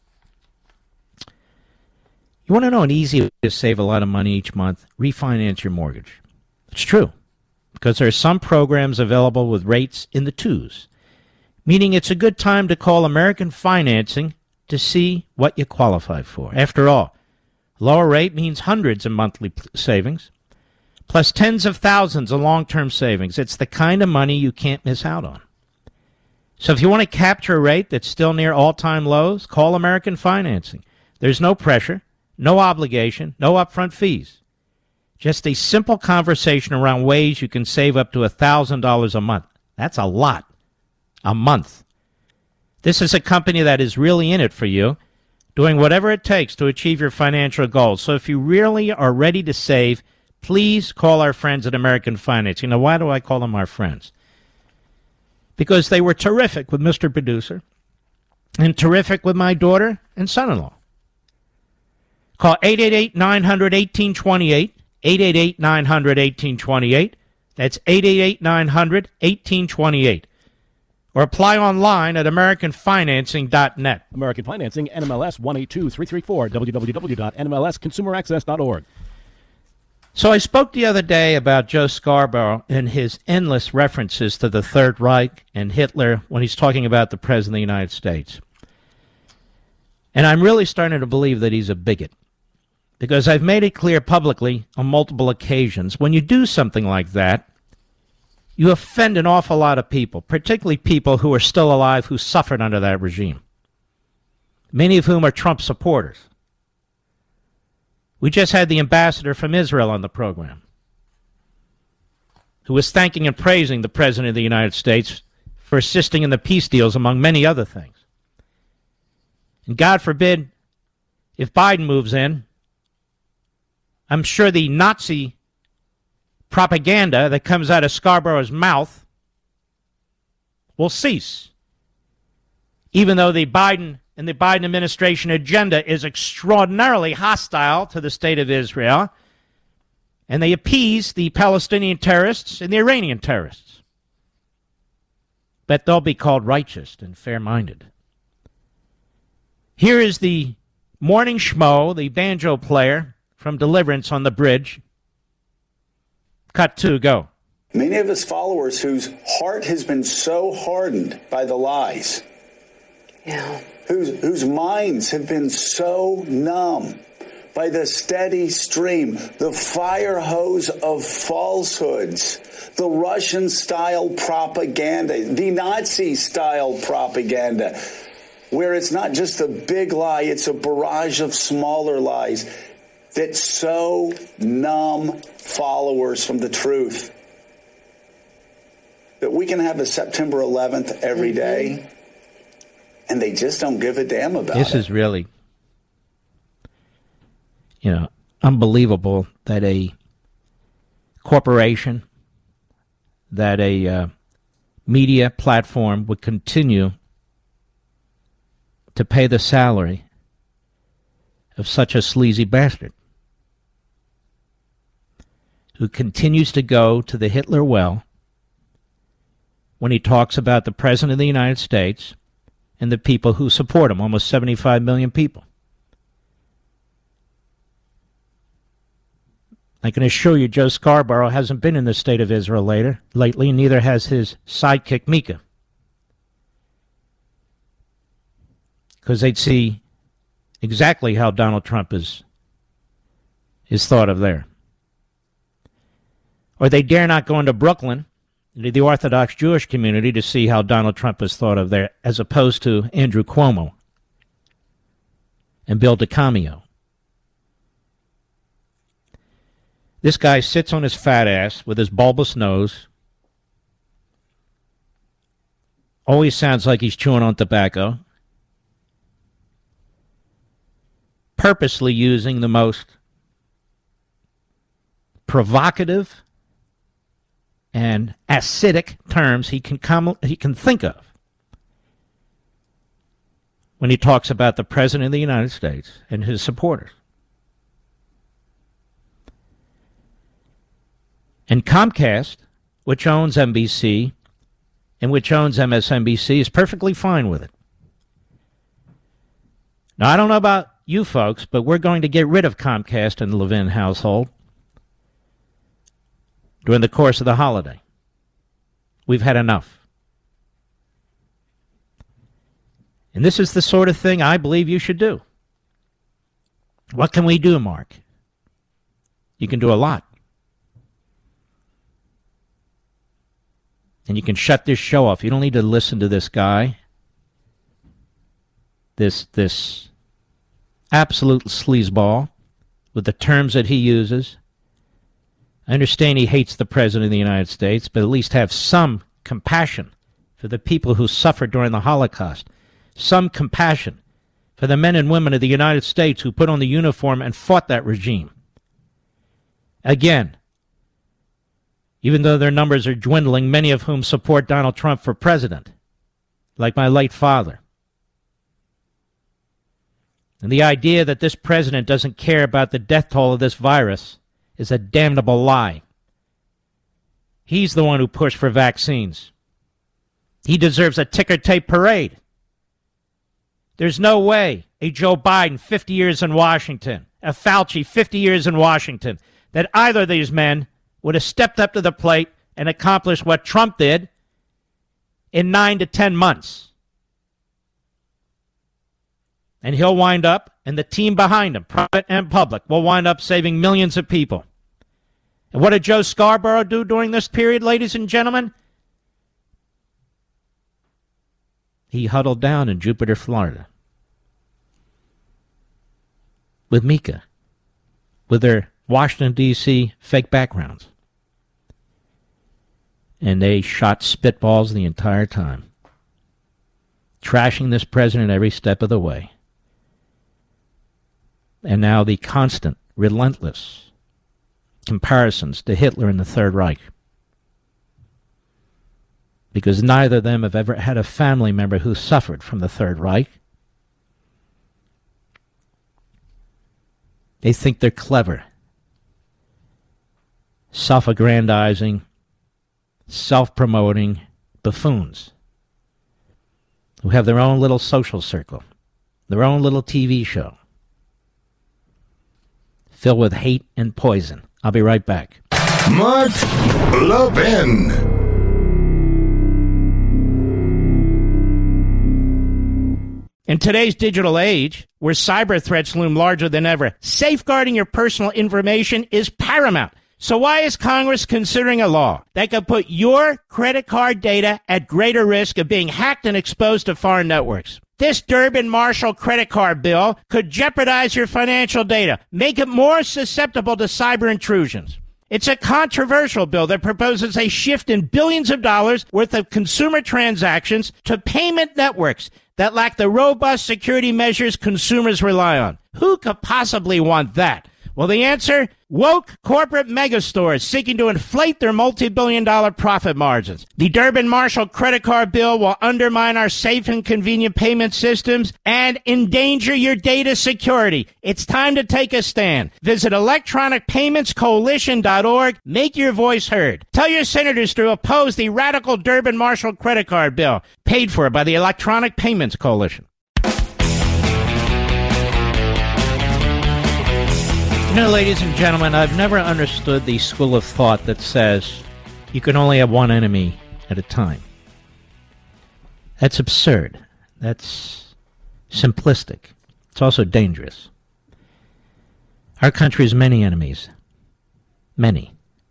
You want to know an easy way to save a lot of money each month? Refinance your mortgage. It's true, because there are some programs available with rates in the twos, meaning it's a good time to call American Financing to see what you qualify for. After all, lower rate means hundreds of monthly savings, plus tens of thousands of long-term savings. It's the kind of money you can't miss out on. So if you want to capture a rate that's still near all-time lows, call American Financing. There's no pressure, no obligation, no upfront fees. Just a simple conversation around ways you can save up to one thousand dollars a month. That's a lot. A month. This is a company that is really in it for you, doing whatever it takes to achieve your financial goals. So if you really are ready to save, please call our friends at American Finance. You know, why do I call them our friends? Because they were terrific with Mister Producer and terrific with my daughter and son-in-law. Call eight eight eight, nine hundred, eighteen twenty-eight. eight eight eight, nine hundred, eighteen twenty-eight. That's eight eight eight, nine hundred, eighteen twenty-eight. Or apply online at american financing dot net. American Financing, N M L S one eight two three three four, w w w dot n m l s consumer access dot org. So I spoke the other day about Joe Scarborough and his endless references to the Third Reich and Hitler when he's talking about the President of the United States. And I'm really starting to believe that he's a bigot. Because I've made it clear publicly on multiple occasions, when you do something like that, you offend an awful lot of people, particularly people who are still alive who suffered under that regime, many of whom are Trump supporters. We just had the ambassador from Israel on the program, who was thanking and praising the President of the United States for assisting in the peace deals, among many other things. And God forbid, if Biden moves in, I'm sure the Nazi propaganda that comes out of Scarborough's mouth will cease, even though the Biden and the Biden administration agenda is extraordinarily hostile to the state of Israel, and they appease the Palestinian terrorists and the Iranian terrorists. But they'll be called righteous and fair-minded. Here is the morning schmo, the banjo player from Deliverance on the Bridge. Cut two, go. Many of his followers whose heart has been so hardened by the lies, yeah, whose, whose minds have been so numb by the steady stream, the fire hose of falsehoods, the Russian-style propaganda, the Nazi-style propaganda, where it's not just a big lie, it's a barrage of smaller lies that so numb followers from the truth that we can have a September eleventh every day, and they just don't give a damn about this it. This is really, you know, unbelievable that a corporation, that a uh, media platform would continue to pay the salary of such a sleazy bastard who continues to go to the Hitler well when he talks about the President of the United States and the people who support him, almost seventy-five million people. I can assure you Joe Scarborough hasn't been in the state of Israel later, lately, and neither has his sidekick Mika. Because they'd see exactly how Donald Trump is, is thought of there. Or they dare not go into Brooklyn, to the Orthodox Jewish community, to see how Donald Trump is thought of there, as opposed to Andrew Cuomo and Bill DeCamio. This guy sits on his fat ass with his bulbous nose. Always sounds like he's chewing on tobacco. Purposely using the most provocative and acidic terms he can come, he can think of when he talks about the President of the United States and his supporters. And Comcast, which owns N B C and which owns M S N B C, is perfectly fine with it. Now, I don't know about you folks, but we're going to get rid of Comcast in the Levin household during the course of the holiday. We've had enough. And this is the sort of thing I believe you should do. What can we do, Mark? You can do a lot. And you can shut this show off. You don't need to listen to this guy. This, this absolute sleazeball with the terms that he uses. I understand he hates the President of the United States, but at least have some compassion for the people who suffered during the Holocaust. Some compassion for the men and women of the United States who put on the uniform and fought that regime. Again, even though their numbers are dwindling, many of whom support Donald Trump for president, like my late father. And the idea that this president doesn't care about the death toll of this virus is a damnable lie. He's the one who pushed for vaccines. He deserves a ticker tape parade. There's no way a Joe Biden, fifty years in Washington, a Fauci, fifty years in Washington, that either of these men would have stepped up to the plate and accomplished what Trump did in nine to ten months. And he'll wind up, and the team behind him, private and public, will wind up saving millions of people. And what did Joe Scarborough do during this period, ladies and gentlemen? He huddled down in Jupiter, Florida, with Mika, with their Washington, D C fake backgrounds. And they shot spitballs the entire time, trashing this president every step of the way. And now the constant, relentless comparisons to Hitler and the Third Reich. Because neither of them have ever had a family member who suffered from the Third Reich. They think they're clever, self-aggrandizing, self-promoting buffoons who have their own little social circle, their own little T V show, filled with hate and poison. I'll be right back. Mark Levin. In today's digital age, where cyber threats loom larger than ever, safeguarding your personal information is paramount. So why is Congress considering a law that could put your credit card data at greater risk of being hacked and exposed to foreign networks? This Durbin-Marshall credit card bill could jeopardize your financial data, make it more susceptible to cyber intrusions. It's a controversial bill that proposes a shift in billions of dollars worth of consumer transactions to payment networks that lack the robust security measures consumers rely on. Who could possibly want that? Well, the answer? Woke corporate megastores seeking to inflate their multi-billion dollar profit margins. The Durbin-Marshall credit card bill will undermine our safe and convenient payment systems and endanger your data security. It's time to take a stand. Visit electronic payments coalition dot org. Make your voice heard. Tell your senators to oppose the radical Durbin-Marshall credit card bill, paid for by the Electronic Payments Coalition. You know, ladies and gentlemen, I've never understood the school of thought that says you can only have one enemy at a time. That's absurd. That's simplistic. It's also dangerous. Our country has many enemies. Many.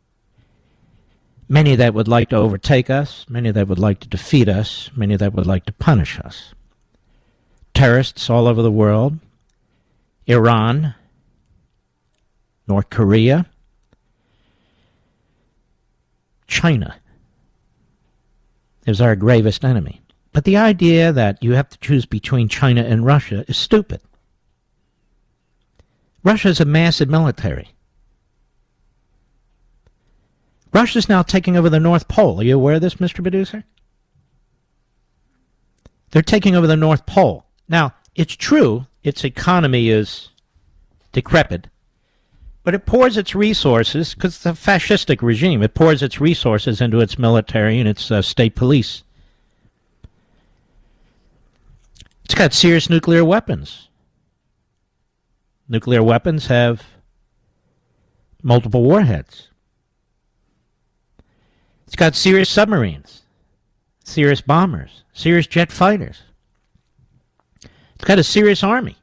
Many that would like to overtake us, many that would like to defeat us, many that would like to punish us. Terrorists all over the world, Iran, North Korea, China is our gravest enemy. But the idea that you have to choose between China and Russia is stupid. Russia is a massive military. Russia's now taking over the North Pole. Are you aware of this, Mister Producer? They're taking over the North Pole. Now, it's true its economy is decrepit, but it pours its resources, because it's a fascistic regime, it pours its resources into its military and its uh, state police. It's got serious nuclear weapons. Nuclear weapons have multiple warheads. It's got serious submarines, serious bombers, serious jet fighters. It's got a serious army.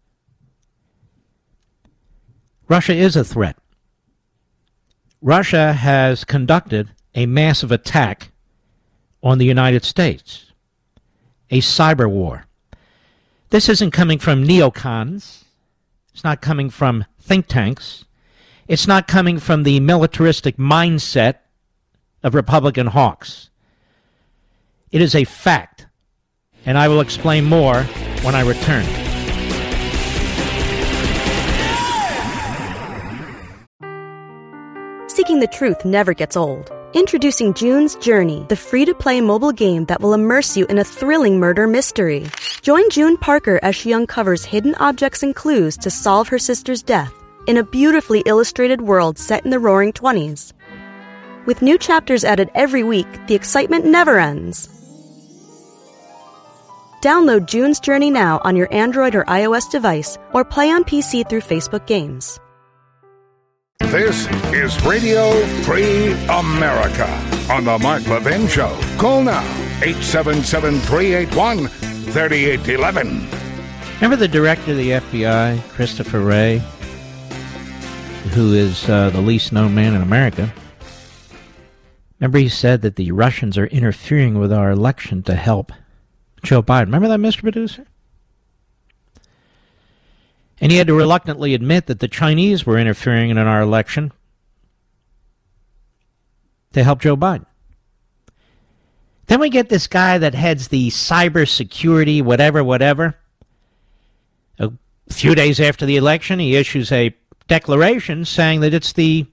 Russia is a threat. Russia has conducted a massive attack on the United States, a cyber war. This isn't coming from neocons. It's not coming from think tanks. It's not coming from the militaristic mindset of Republican hawks. It is a fact, and I will explain more when I return. Seeking the truth never gets old. Introducing June's Journey, the free-to-play mobile game that will immerse you in a thrilling murder mystery. Join June Parker as she uncovers hidden objects and clues to solve her sister's death in a beautifully illustrated world set in the roaring twenties. With new chapters added every week, the excitement never ends. Download June's Journey now on your Android or iOS device, or play on P C through Facebook Games. This is Radio Free America on the Mark Levin Show. Call now, eight seven seven, three eight one, three eight one one. Remember the director of the F B I, Christopher Wray, who is uh, the least known man in America? Remember he said that the Russians are interfering with our election to help Joe Biden. Remember that, Mister Producer? And he had to reluctantly admit that the Chinese were interfering in our election to help Joe Biden. Then we get this guy that heads the cybersecurity, whatever, whatever. A few days after the election, he issues a declaration saying that it's the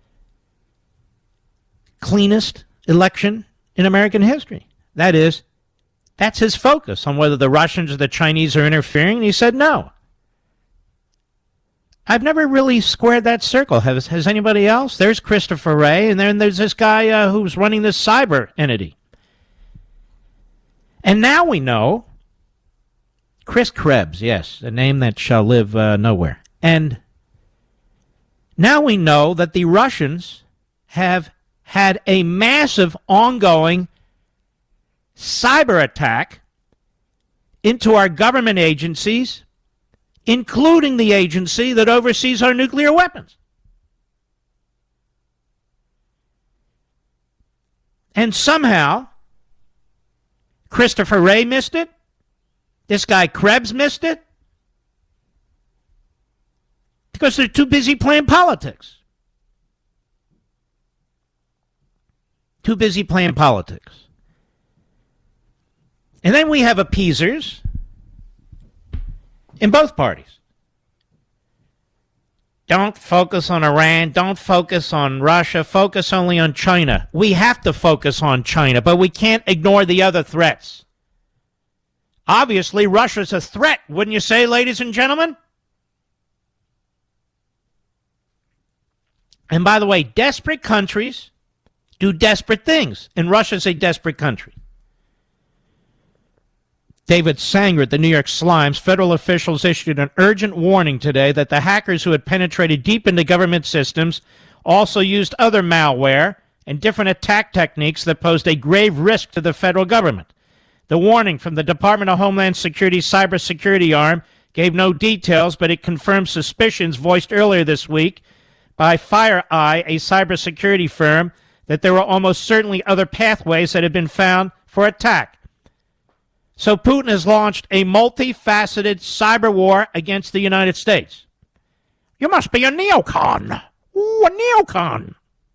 cleanest election in American history. That is, that's his focus on whether the Russians or the Chinese are interfering. And he said no. I've never really squared that circle. Has, has anybody else? There's Christopher Wray, and then there's this guy uh, who's running this cyber entity. And now we know, Chris Krebs, yes, a name that shall live uh, nowhere. And now we know that the Russians have had a massive ongoing cyber attack into our government agencies, including the agency that oversees our nuclear weapons. And somehow, Christopher Wray missed it. This guy Krebs missed it. Because they're too busy playing politics. Too busy playing politics. And then we have appeasers in both parties. Don't focus on Iran. Don't focus on Russia. Focus only on China. We have to focus on China, but we can't ignore the other threats. Obviously, Russia's a threat, wouldn't you say, ladies and gentlemen? And by the way, desperate countries do desperate things, and Russia's a desperate country. David Sanger at the New York Slimes, federal officials issued an urgent warning today that the hackers who had penetrated deep into government systems also used other malware and different attack techniques that posed a grave risk to the federal government. The warning from the Department of Homeland Security's cybersecurity arm gave no details, but it confirmed suspicions voiced earlier this week by FireEye, a cybersecurity firm, that there were almost certainly other pathways that had been found for attack. So Putin has launched a multifaceted cyber war against the United States. You must be a neocon. Ooh, a neocon.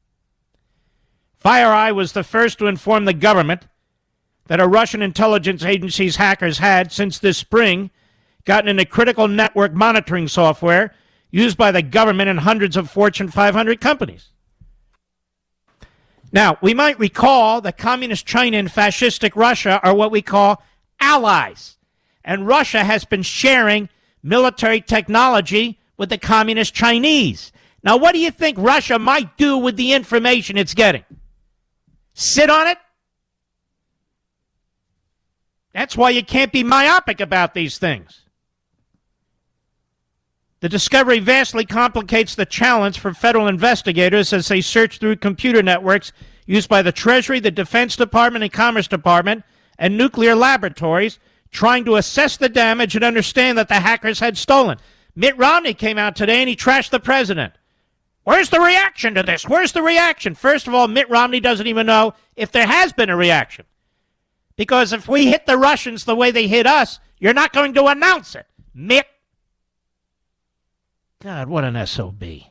FireEye was the first to inform the government that a Russian intelligence agency's hackers had, since this spring, gotten into critical network monitoring software used by the government and hundreds of Fortune five hundred companies. Now, we might recall that Communist China and fascistic Russia are what we call allies. And Russia has been sharing military technology with the Communist Chinese. Now, what do you think Russia might do with the information it's getting? Sit on it? That's why you can't be myopic about these things. The discovery vastly complicates the challenge for federal investigators as they search through computer networks used by the Treasury, the Defense Department, and Commerce Department, and nuclear laboratories, trying to assess the damage and understand that the hackers had stolen. Mitt Romney came out today and he trashed the president. Where's the reaction to this? Where's the reaction? First of all, Mitt Romney doesn't even know if there has been a reaction. Because if we hit the Russians the way they hit us, you're not going to announce it, Mitt. God, what an S O B.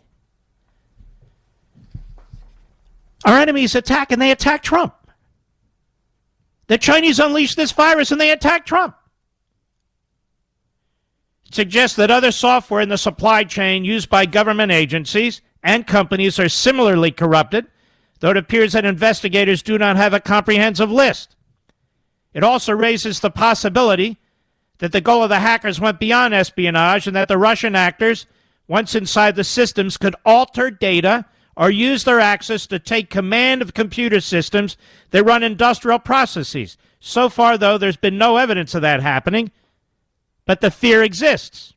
Our enemies attack, and they attack Trump. The Chinese unleashed this virus, and they attack Trump. It suggests that other software in the supply chain used by government agencies and companies are similarly corrupted, though it appears that investigators do not have a comprehensive list. It also raises the possibility that the goal of the hackers went beyond espionage and that the Russian actors, once inside the systems, could alter data or use their access to take command of computer systems that run industrial processes. So far, though, there's been no evidence of that happening, but the fear exists.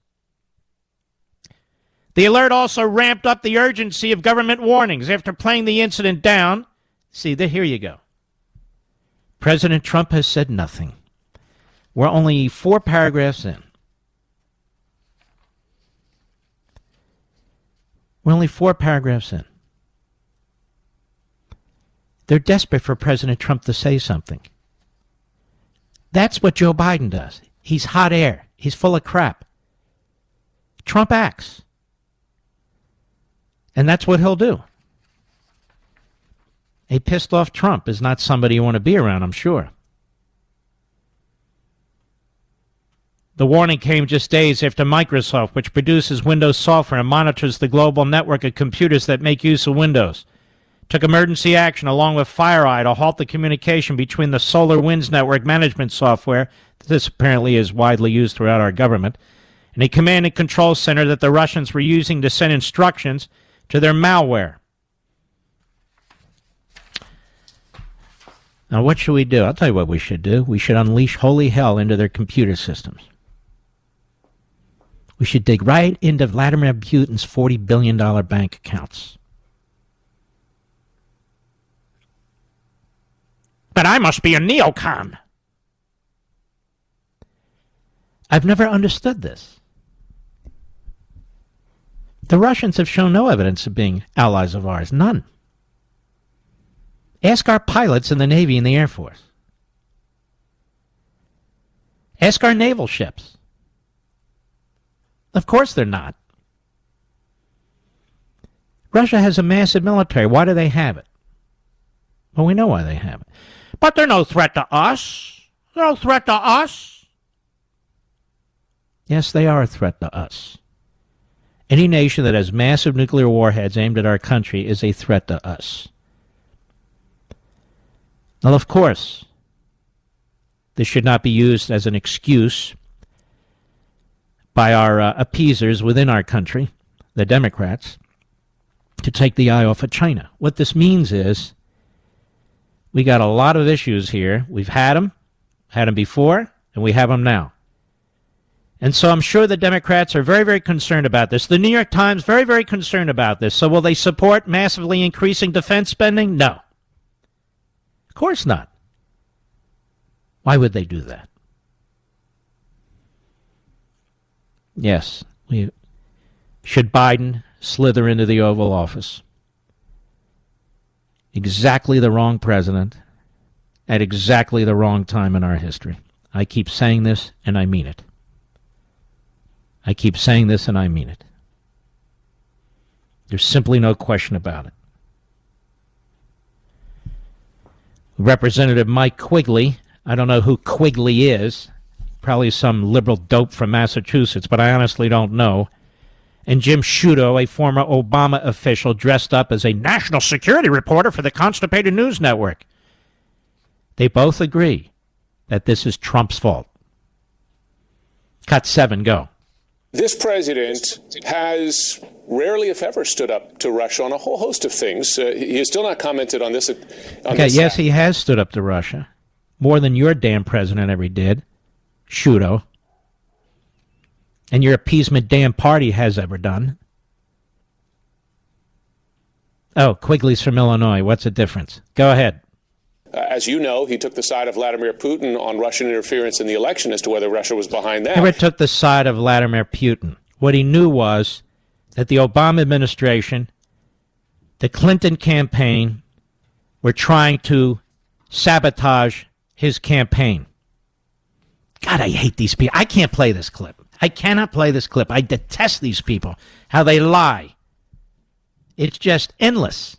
The alert also ramped up the urgency of government warnings after playing the incident down. See, the, here you go. President Trump has said nothing. We're only four paragraphs in. We're only four paragraphs in. They're desperate for President Trump to say something. That's what Joe Biden does. He's hot air. He's full of crap. Trump acts. And that's what he'll do. A pissed off Trump is not somebody you want to be around, I'm sure. The warning came just days after Microsoft, which produces Windows software and monitors the global network of computers that make use of Windows, took emergency action along with FireEye to halt the communication between the SolarWinds network management software, this apparently is widely used throughout our government, and a command and control center that the Russians were using to send instructions to their malware. Now, what should we do? I'll tell you what we should do. We should unleash holy hell into their computer systems. We should dig right into Vladimir Putin's forty billion dollars bank accounts. But I must be a neocon. I've never understood this. The Russians have shown no evidence of being allies of ours. None. Ask our pilots in the Navy and the Air Force. Ask our naval ships. Of course they're not. Russia has a massive military. Why do they have it? Well, we know why they have it. But they're no threat to us. They're no threat to us. Yes, they are a threat to us. Any nation that has massive nuclear warheads aimed at our country is a threat to us. Well, of course, this should not be used as an excuse by our uh, appeasers within our country, the Democrats, to take the eye off of China. What this means is we got a lot of issues here. We've had them, had them before, and we have them now. And so I'm sure the Democrats are very, very concerned about this. The New York Times, very, very concerned about this. So will they support massively increasing defense spending? No. Of course not. Why would they do that? Yes. We, should Biden slither into the Oval Office? Exactly the wrong president at exactly the wrong time in our history. I keep saying this, and I mean it. I keep saying this, and I mean it. There's simply no question about it. Representative Mike Quigley, I don't know who Quigley is, probably some liberal dope from Massachusetts, but I honestly don't know, and Jim Sciutto, a former Obama official dressed up as a national security reporter for the Constipated News Network. They both agree that this is Trump's fault. Cut seven, go. This president has rarely, if ever, stood up to Russia on a whole host of things. Uh, he has still not commented on this. On okay, this yes, he has stood up to Russia. More than your damn president ever did, Sciutto. And your appeasement damn party has ever done. Oh, Quigley's from Illinois. What's the difference? Go ahead. Uh, as you know, he took the side of Vladimir Putin on Russian interference in the election as to whether Russia was behind that. Never took the side of Vladimir Putin. What he knew was that the Obama administration, the Clinton campaign, were trying to sabotage his campaign. God, I hate these people. I can't play this clip. I cannot play this clip. I detest these people, how they lie. It's just endless.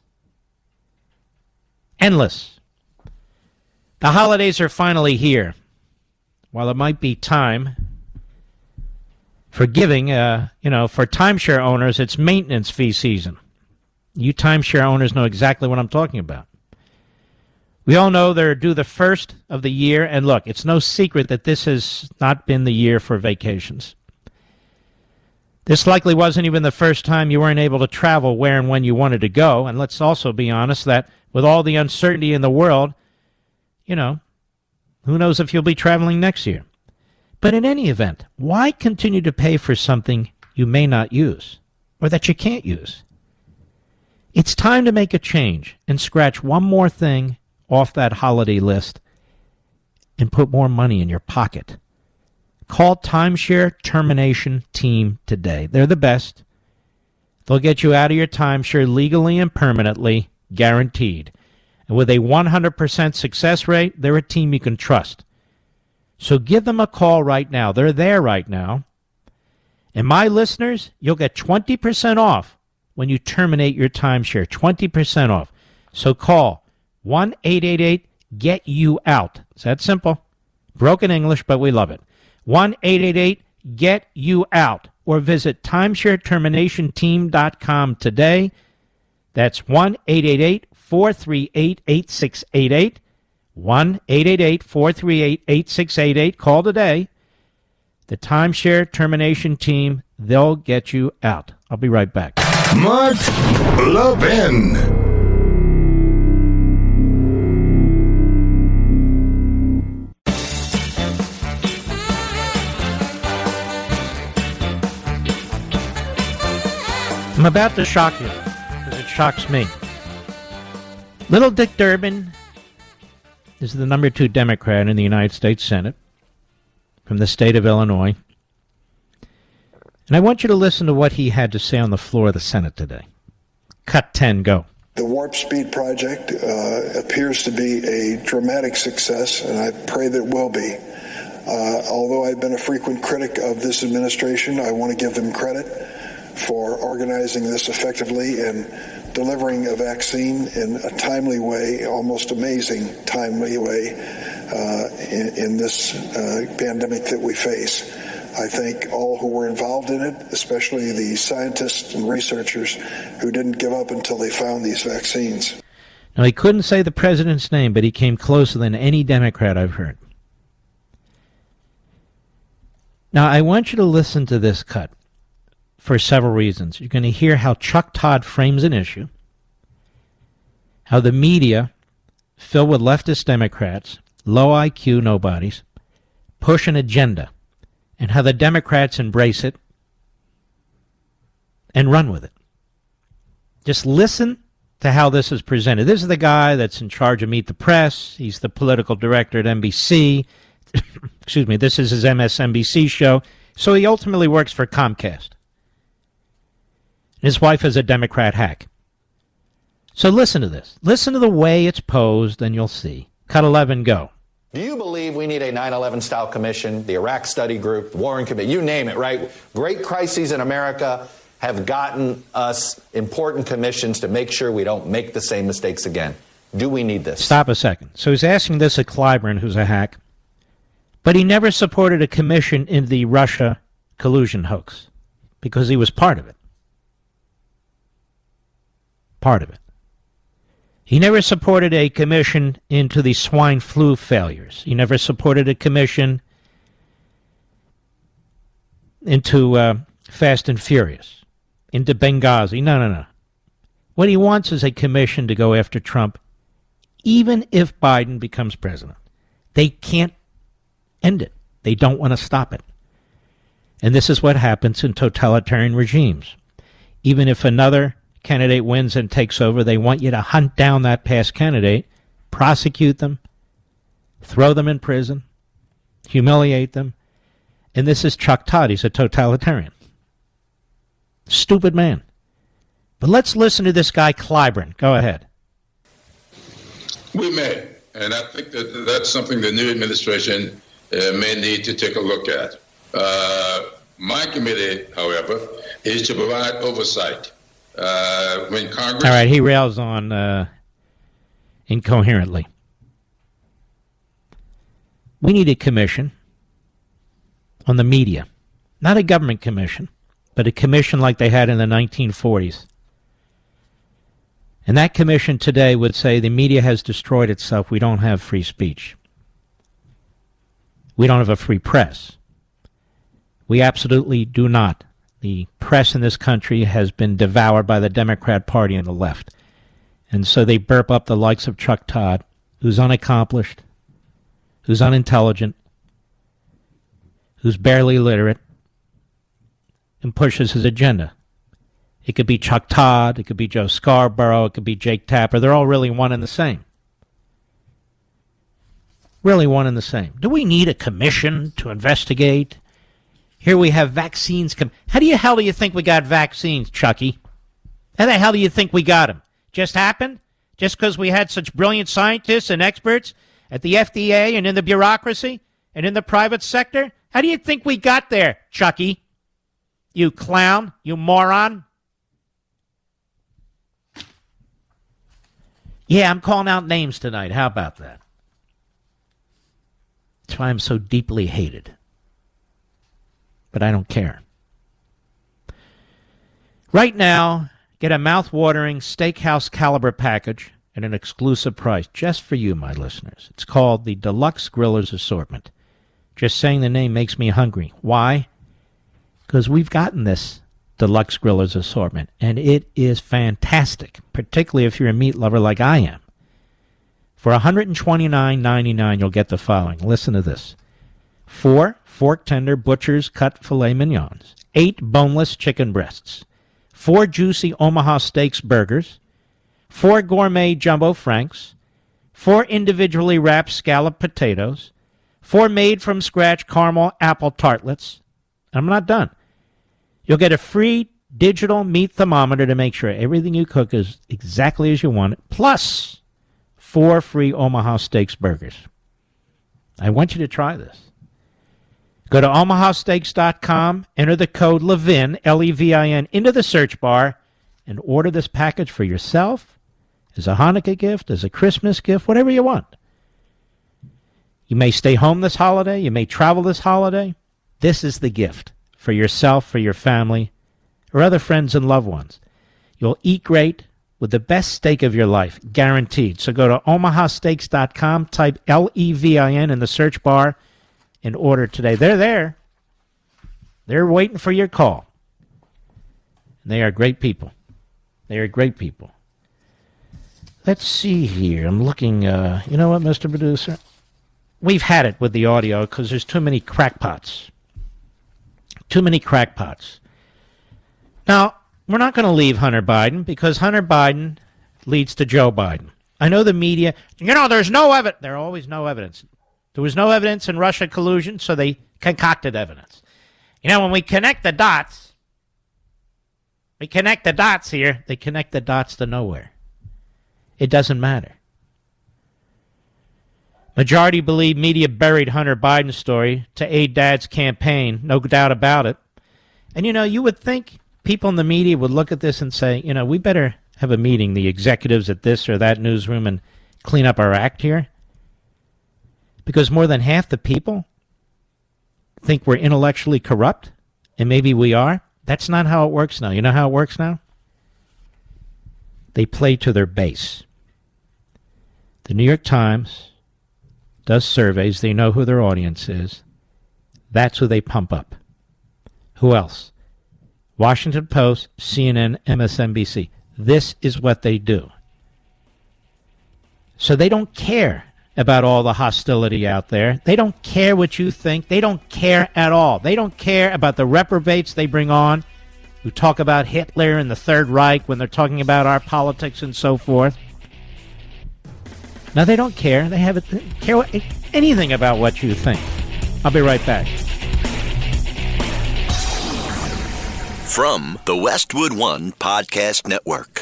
Endless. The holidays are finally here. While it might be time for giving, uh, you know, for timeshare owners, it's maintenance fee season. You timeshare owners know exactly what I'm talking about. We all know they're due the first of the year, and look, it's no secret that this has not been the year for vacations. This likely wasn't even the first time you weren't able to travel where and when you wanted to go, and let's also be honest that with all the uncertainty in the world, you know, who knows if you'll be traveling next year. But in any event, why continue to pay for something you may not use or that you can't use? It's time to make a change and scratch one more thing off that holiday list and put more money in your pocket. Call Timeshare Termination Team today. They're the best. They'll get you out of your timeshare legally and permanently, guaranteed. And with a one hundred percent success rate, they're a team you can trust. So give them a call right now. They're there right now. And my listeners, you'll get twenty percent off when you terminate your timeshare. twenty percent off. So call one eight eight eight get you out. It's that simple. Broken English, but we love it. one eight eight eight get you out. Or visit timeshare termination team dot com today. That's one eight eight eight four three eight eight six eight eight. one eight eight eight four three eight eight six eight eight. Call today. The Timeshare Termination Team, they'll get you out. I'll be right back. Mark Levin. I'm about to shock you, because it shocks me. Little Dick Durbin is the number two Democrat in the United States Senate from the state of Illinois. And I want you to listen to what he had to say on the floor of the Senate today. Cut ten, go. The Warp Speed project uh, appears to be a dramatic success, and I pray that it will be. Uh, although I've been a frequent critic of this administration, I want to give them credit for organizing this effectively and delivering a vaccine in a timely way, almost amazing timely way, uh, in, in this uh, pandemic that we face. I thank all who were involved in it, especially the scientists and researchers who didn't give up until they found these vaccines. Now, he couldn't say the president's name, but he came closer than any Democrat I've heard. Now, I want you to listen to this cut for several reasons. You're going to hear how Chuck Todd frames an issue, how the media, filled with leftist Democrats, low I Q nobodies, push an agenda, and how the Democrats embrace it and run with it. Just listen to how this is presented. This is the guy that's in charge of Meet the Press. He's the political director at N B C. Excuse me, this is his M S N B C show. So he ultimately works for Comcast. His wife is a Democrat hack. So listen to this. Listen to the way it's posed, and you'll see. Cut eleven, go. Do you believe we need a nine eleven style commission, the Iraq Study Group, the Warren Committee, you name it, right? Great crises in America have gotten us important commissions to make sure we don't make the same mistakes again. Do we need this? Stop a second. So he's asking this of Clyburn, who's a hack, but he never supported a commission in the Russia collusion hoax because he was part of it. Part of it. He never supported a commission into the swine flu failures. He never supported a commission into uh, Fast and Furious, into Benghazi. No, no, no. What he wants is a commission to go after Trump, even if Biden becomes president. They can't end it. They don't want to stop it. And this is what happens in totalitarian regimes. Even if another candidate wins and takes over, they want you to hunt down that past candidate, prosecute them, throw them in prison, humiliate them. And this is Chuck Todd. He's a totalitarian. Stupid man. But let's listen to this guy, Clyburn. Go ahead. We may. And I think that that's something the new administration uh, may need to take a look at. Uh, my committee, however, is to provide oversight. Uh, when Congress... All right, he rails on uh, incoherently. We need a commission on the media. Not a government commission, but a commission like they had in the nineteen forties. And that commission today would say the media has destroyed itself. We don't have free speech. We don't have a free press. We absolutely do not. The press in this country has been devoured by the Democrat Party and the left. And so they burp up the likes of Chuck Todd, who's unaccomplished, who's unintelligent, who's barely literate, and pushes his agenda. It could be Chuck Todd, it could be Joe Scarborough, it could be Jake Tapper. They're all really one and the same. Really one and the same. Do we need a commission to investigate? Here we have vaccines come. How do you hell do you think we got vaccines, Chucky? How the hell do you think we got them? Just happened? Just because we had such brilliant scientists and experts at the F D A and in the bureaucracy and in the private sector? How do you think we got there, Chucky? You clown, you moron. Yeah, I'm calling out names tonight. How about that? That's why I'm so deeply hated. But I don't care. Right now, get a mouth-watering steakhouse caliber package at an exclusive price just for you, my listeners. It's called the Deluxe Grillers Assortment. Just saying the name makes me hungry. Why? Because we've gotten this Deluxe Grillers Assortment, and it is fantastic, particularly if you're a meat lover like I am. For one hundred twenty-nine ninety-nine, you'll get the following. Listen to this. Four fork-tender butcher's cut filet mignons, eight boneless chicken breasts, four juicy Omaha Steaks burgers, four gourmet jumbo franks, four individually wrapped scalloped potatoes, four made-from-scratch caramel apple tartlets. I'm not done. You'll get a free digital meat thermometer to make sure everything you cook is exactly as you want it, plus four free Omaha Steaks burgers. I want you to try this. Go to omaha steaks dot com, enter the code LEVIN, L E V I N, into the search bar, and order this package for yourself, as a Hanukkah gift, as a Christmas gift, whatever you want. You may stay home this holiday. You may travel this holiday. This is the gift for yourself, for your family, or other friends and loved ones. You'll eat great with the best steak of your life, guaranteed. So go to omaha steaks dot com, type L E V I N in the search bar, and order today. They're there. They're waiting for your call. And they are great people. They are great people. Let's see here. I'm looking. Uh, you know what, Mister Producer? We've had it with the audio because there's too many crackpots. Too many crackpots. Now, we're not going to leave Hunter Biden because Hunter Biden leads to Joe Biden. I know the media, you know, there's no evidence. There's always no evidence. There was no evidence in Russia collusion, so they concocted evidence. You know, when we connect the dots, we connect the dots here, they connect the dots to nowhere. It doesn't matter. Majority believe media buried Hunter Biden's story to aid Dad's campaign, no doubt about it. And, you know, you would think people in the media would look at this and say, you know, we better have a meeting, the executives at this or that newsroom, and clean up our act here. Because more than half the people think we're intellectually corrupt, and maybe we are. That's not how it works now. You know how it works now? They play to their base. The New York Times does surveys. They know who their audience is. That's who they pump up. Who else? Washington Post, C N N, M S N B C. This is what they do. So they don't care about all the hostility out there. They don't care what you think. They don't care at all. They don't care about the reprobates they bring on who talk about Hitler and the Third Reich when they're talking about our politics and so forth. No, they don't care. They haven't care what, anything about what you think. I'll be right back. From the Westwood One Podcast Network.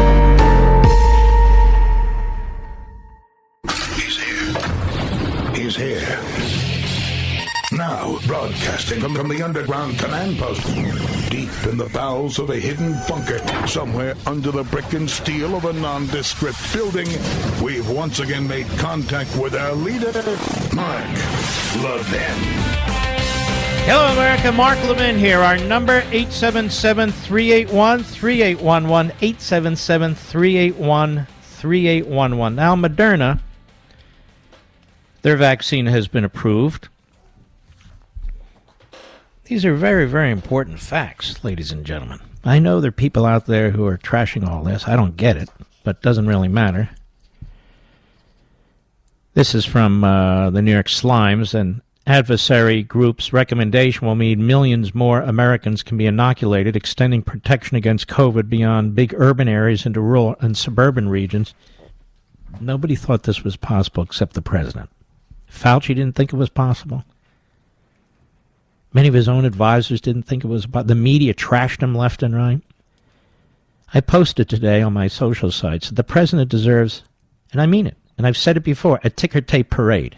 He's here. He's here. Now, broadcasting from, from the underground command post, deep in the bowels of a hidden bunker, somewhere under the brick and steel of a nondescript building, we've once again made contact with our leader, Mark Levin. Hello, America. Mark Levin here. Our number, eight seven seven, three eight one, three eight one one, eight seven seven, three eight one, three eight one one. Now, Moderna, their vaccine has been approved. These are very, very important facts, ladies and gentlemen. I know there are people out there who are trashing all this. I don't get it, but it doesn't really matter. This is from uh, the New York Slimes, and adversary group's recommendation will mean millions more Americans can be inoculated, extending protection against COVID beyond big urban areas into rural and suburban regions. Nobody thought this was possible except the president. Fauci didn't think it was possible. Many of his own advisors didn't think it was possible. The media trashed him left and right. I posted today on my social sites that the president deserves, and I mean it, and I've said it before, a ticker tape parade.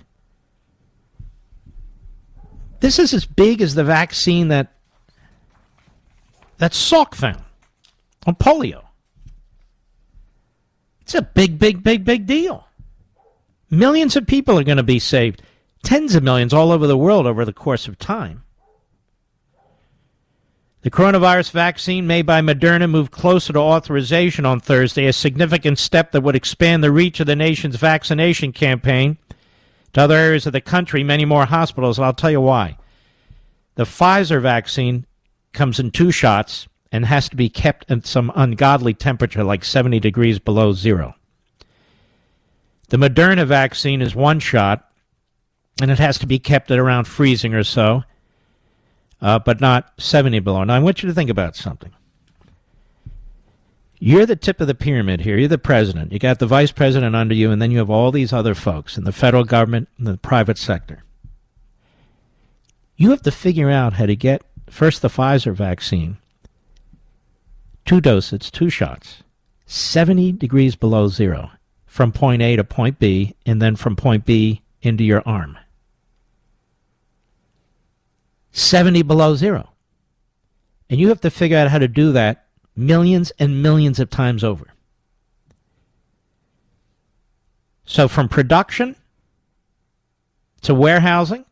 This is as big as the vaccine that that Salk found on polio. It's a big, big, big, big deal. Millions of people are going to be saved. Tens of millions all over the world over the course of time. The coronavirus vaccine made by Moderna moved closer to authorization on Thursday, a significant step that would expand the reach of the nation's vaccination campaign to other areas of the country, many more hospitals, and I'll tell you why. The Pfizer vaccine comes in two shots and has to be kept at some ungodly temperature, like seventy degrees below zero. The Moderna vaccine is one shot, and it has to be kept at around freezing or so, uh, but not seventy below. Now, I want you to think about something. You're the tip of the pyramid here. You're the president. You got the vice president under you, and then you have all these other folks in the federal government and the private sector. You have to figure out how to get, first, the Pfizer vaccine, two doses, two shots, seventy degrees below zero, from point A to point B, and then from point B into your arm. seventy below zero. And you have to figure out how to do that millions and millions of times over. So from production to warehousing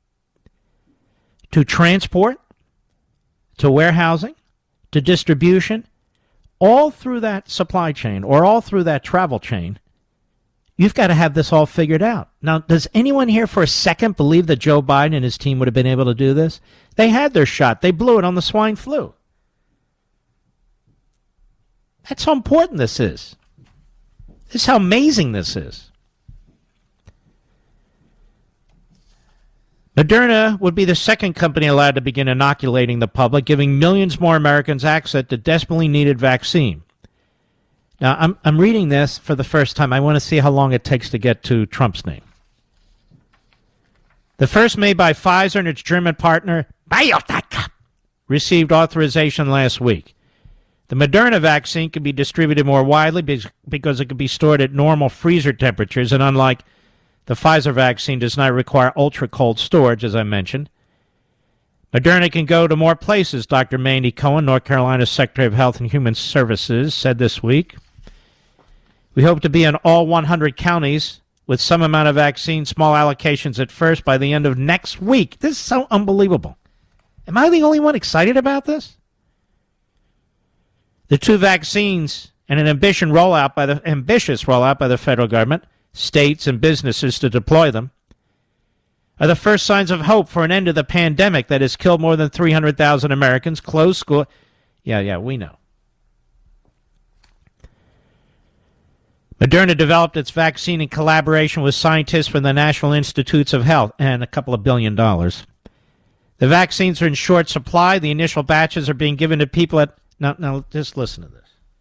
to transport to warehousing to distribution, all through that supply chain or all through that travel chain, you've got to have this all figured out. Now, does anyone here for a second believe that Joe Biden and his team would have been able to do this? They had their shot. They blew it on the swine flu. That's how important this is. This is how amazing this is. Moderna would be the second company allowed to begin inoculating the public, giving millions more Americans access to desperately needed vaccine. Now, I'm I'm reading this for the first time. I want to see how long it takes to get to Trump's name. The first made by Pfizer and its German partner, BioNTech, received authorization last week. The Moderna vaccine can be distributed more widely because it can be stored at normal freezer temperatures, and unlike the Pfizer vaccine, does not require ultra-cold storage, as I mentioned. Moderna can go to more places, Doctor Mandy Cohen, North Carolina's Secretary of Health and Human Services, said this week. We hope to be in all one hundred counties with some amount of vaccine, small allocations at first, by the end of next week. This is so unbelievable. Am I the only one excited about this? The two vaccines and an ambitious rollout by the ambitious rollout by the federal government, states, and businesses to deploy them are the first signs of hope for an end to the pandemic that has killed more than three hundred thousand Americans, closed school. Yeah, yeah, we know. Moderna developed its vaccine in collaboration with scientists from the National Institutes of Health and a couple of billion dollars. The vaccines are in short supply. The initial batches are being given to people at... Now, now just listen to this.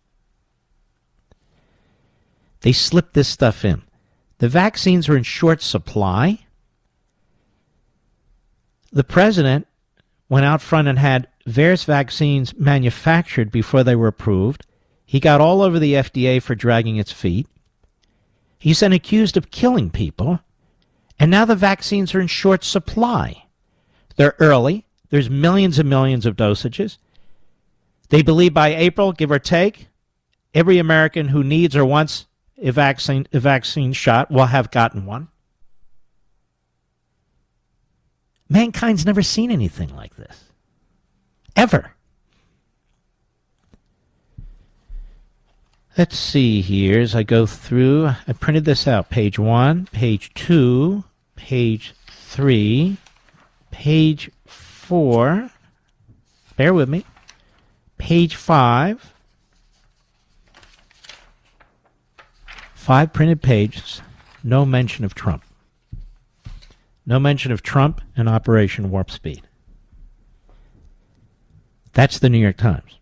They slipped this stuff in. The vaccines are in short supply. The president went out front and had various vaccines manufactured before they were approved. He got all over the F D A for dragging its feet. He's been accused of killing people. And now the vaccines are in short supply. They're early. There's millions and millions of dosages. They believe by April, give or take, every American who needs or wants a vaccine, a vaccine shot will have gotten one. Mankind's never seen anything like this. Ever. Let's see here as I go through. I printed this out. Page one, page two, page three, page four. Bear with me. Page five. Five printed pages. No mention of Trump. No mention of Trump and Operation Warp Speed. That's the New York Times.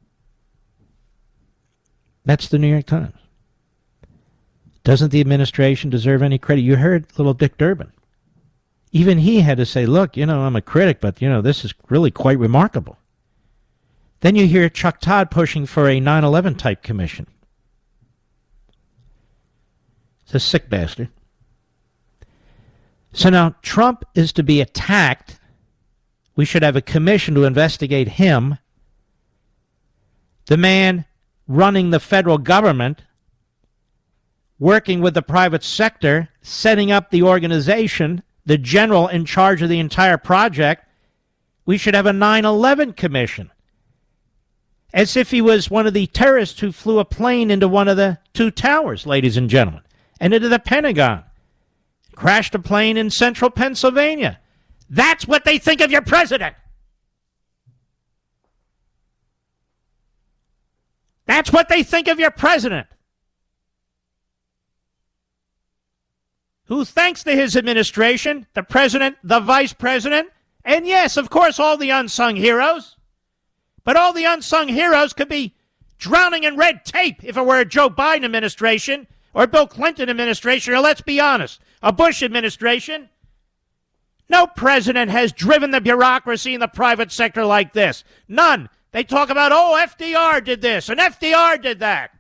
That's the New York Times. Doesn't the administration deserve any credit? You heard little Dick Durbin. Even he had to say, look, you know, I'm a critic, but, you know, this is really quite remarkable. Then you hear Chuck Todd pushing for a nine eleven type commission. It's a sick bastard. So now Trump is to be attacked. We should have a commission to investigate him. The man running the federal government, working with the private sector, setting up the organization, the general in charge of the entire project. We should have a nine eleven commission. As if he was one of the terrorists who flew a plane into one of the two towers, ladies and gentlemen, and into the Pentagon. Crashed a plane in central Pennsylvania. That's what they think of your president. That's what they think of your president. Who, thanks to his administration, the president, the vice president, and yes, of course, all the unsung heroes. But all the unsung heroes could be drowning in red tape if it were a Joe Biden administration or a Bill Clinton administration, or let's be honest, a Bush administration. No president has driven the bureaucracy in the private sector like this. None. They talk about, oh, F D R did this and F D R did that.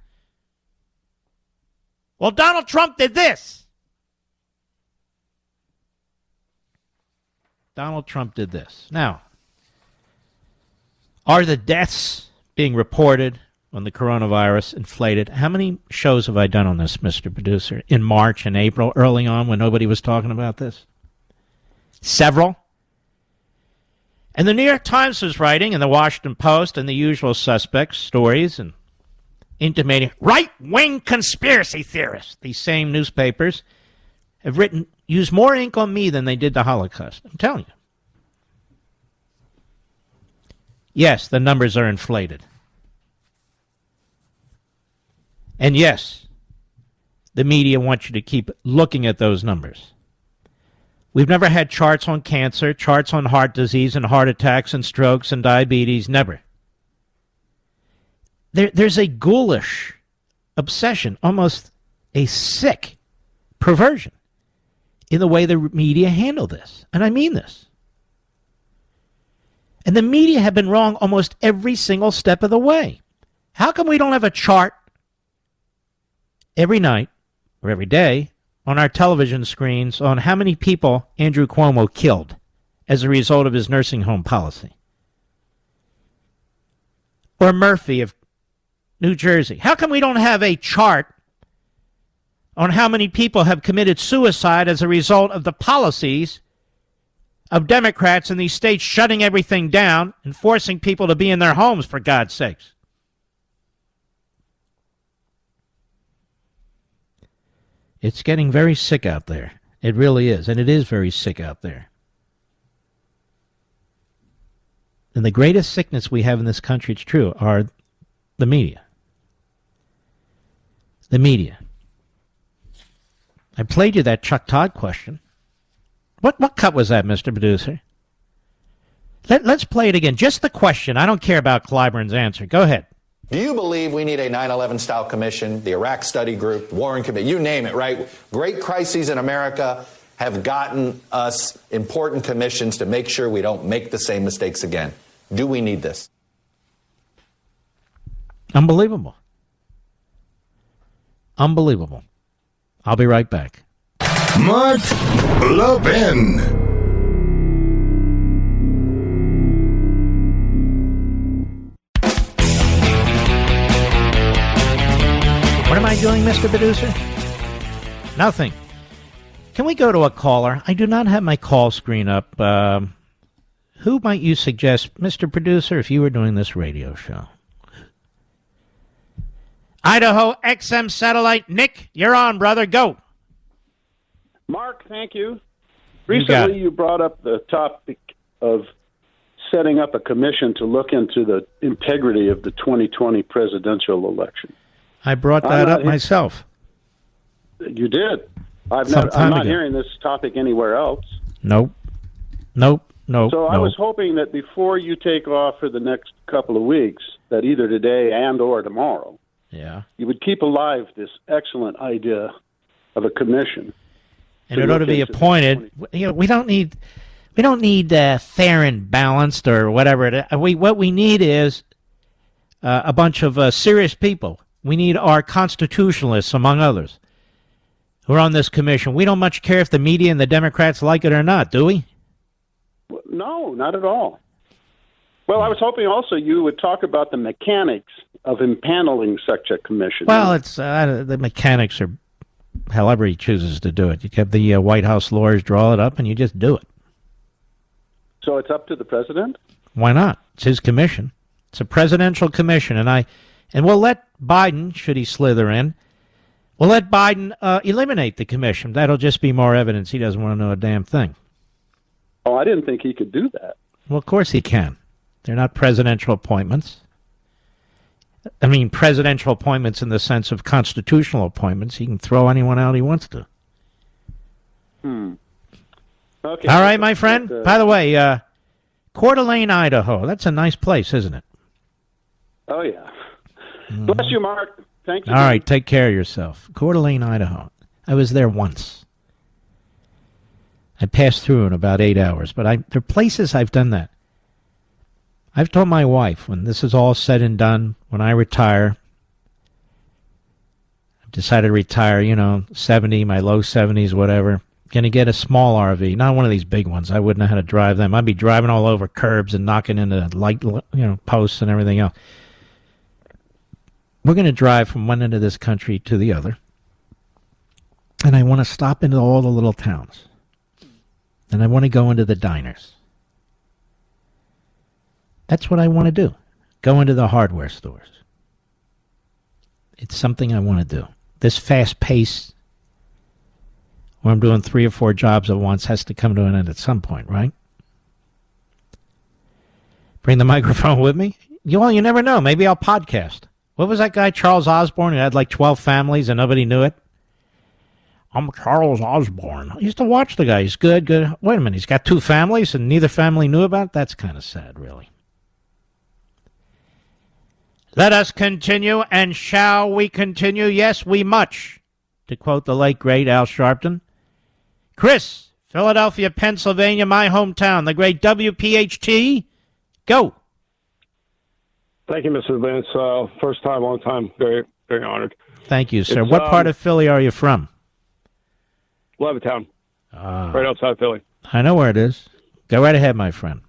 Well, Donald Trump did this. Donald Trump did this. Now, are the deaths being reported on the coronavirus inflated? How many shows have I done on this, Mister Producer, in March and April, early on when nobody was talking about this? Several. And the New York Times was writing, and the Washington Post, and the usual suspects, stories, and intimating right-wing conspiracy theorists. These same newspapers have written, used more ink on me than they did the Holocaust. I'm telling you. Yes, the numbers are inflated. And yes, the media wants you to keep looking at those numbers. We've never had charts on cancer, charts on heart disease and heart attacks and strokes and diabetes. Never. There, there's a ghoulish obsession, almost a sick perversion in the way the media handle this. And I mean this. And the media have been wrong almost every single step of the way. How come we don't have a chart every night or every day on our television screens on how many people Andrew Cuomo killed as a result of his nursing home policy? Or Murphy of New Jersey. How come we don't have a chart on how many people have committed suicide as a result of the policies of Democrats in these states shutting everything down and forcing people to be in their homes, for God's sakes? It's getting very sick out there. It really is. And it is very sick out there. And the greatest sickness we have in this country, it's true, are the media. The media. I played you that Chuck Todd question. What what cut was that, Mister Producer? Let, let's play it again. Just the question. I don't care about Clyburn's answer. Go ahead. Do you believe we need a nine eleven style commission, the Iraq Study Group, Warren Committee, you name it, right? Great crises in America have gotten us important commissions to make sure we don't make the same mistakes again. Do we need this? Unbelievable. Unbelievable. I'll be right back. Mark Levin. What am I doing, Mister Producer? Nothing. Can we go to a caller? I do not have my call screen up. Uh, who might you suggest, Mister Producer, if you were doing this radio show? Idaho X M Satellite. Nick, you're on, brother. Go. Mark, thank you. Recently, you, you brought up the topic of setting up a commission to look into the integrity of the twenty twenty presidential election. I brought that up myself. You did. I've never, I'm not ago. hearing this topic anywhere else. Nope. Nope. Nope. So I nope. was hoping that before you take off for the next couple of weeks, that either today and or tomorrow, yeah, you would keep alive this excellent idea of a commission. And it ought to be appointed. You know, we don't need we don't need uh, fair and balanced or whatever. It is. We what we need is uh, a bunch of uh, serious people. We need our constitutionalists, among others, who are on this commission. We don't much care if the media and the Democrats like it or not, do we? No, not at all. Well, I was hoping also you would talk about the mechanics of impaneling such a commission. Well, it's uh, the mechanics are however he chooses to do it. You have the uh, White House lawyers draw it up, and you just do it. So it's up to the president? Why not? It's his commission. It's a presidential commission, and I, and we'll let Biden, should he slither in, we'll let Biden uh, eliminate the commission. That'll just be more evidence he doesn't want to know a damn thing. Oh, I didn't think he could do that. Well, of course he can. They're not presidential appointments. I mean, presidential appointments in the sense of constitutional appointments. He can throw anyone out he wants to. Hmm. Okay. All right, my friend. Uh, By the way, uh, Coeur d'Alene, Idaho. That's a nice place, isn't it? Oh, yeah. Mm-hmm. Bless you, Mark. Thanks. All right, take care of yourself. Coeur d'Alene, Idaho. I was there once. I passed through in about eight hours, but I, there are places I've done that. I've told my wife, when this is all said and done, when I retire, I've decided to retire, you know, seventy, my low seventies, whatever, going to get a small R V, not one of these big ones. I wouldn't know how to drive them. I'd be driving all over curbs and knocking into light, you know, posts and everything else. We're going to drive from one end of this country to the other, and I want to stop into all the little towns, and I want to go into the diners. That's what I want to do. Go into the hardware stores. It's something I want to do. This fast pace, where I'm doing three or four jobs at once, has to come to an end at some point, right? Bring the microphone with me? You, well, you never know. Maybe I'll podcast. What was that guy, Charles Osborne, who had like twelve families and nobody knew it? I'm Charles Osborne. I used to watch the guy. He's good, good. Wait a minute. He's got two families and neither family knew about it? That's kind of sad, really. Let us continue, and shall we continue? Yes, we much. To quote the late, great Al Sharpton. Chris, Philadelphia, Pennsylvania, my hometown, the great W P H T. Go. Thank you, Mister Vince. Uh, first time, long time. Very, very honored. Thank you, sir. It's, what um, part of Philly are you from? Levittown. Uh, right outside Philly. I know where it is. Go right ahead, my friend.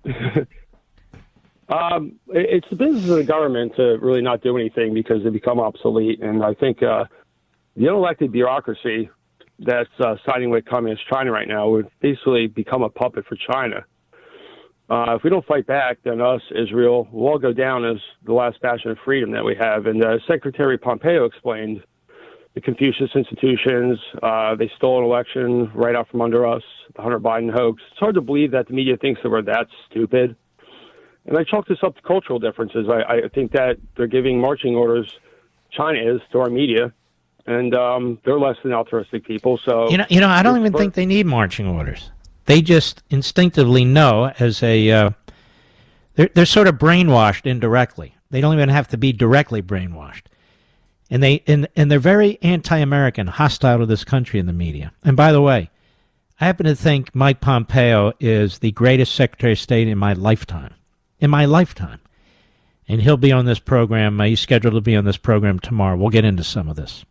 um, it, it's the business of the government to really not do anything because they become obsolete. And I think uh, the unelected bureaucracy that's uh, siding with communist China right now would basically become a puppet for China. Uh, if we don't fight back, then us, Israel, will all go down as the last bastion of freedom that we have. And uh, Secretary Pompeo explained the Confucius institutions, uh, they stole an election right out from under us, the Hunter Biden hoax. It's hard to believe that the media thinks that we're that stupid. And I chalk this up to cultural differences. I, I think that they're giving marching orders, China is, to our media, and um, they're less than altruistic people. So You know, you know, I don't even think they need marching orders. They just instinctively know as a, uh, they're, they're sort of brainwashed indirectly. They don't even have to be directly brainwashed. And, they, and, and they're very anti-American, hostile to this country in the media. And by the way, I happen to think Mike Pompeo is the greatest Secretary of State in my lifetime. In my lifetime. And he'll be on this program. Uh, he's scheduled to be on this program tomorrow. We'll get into some of this.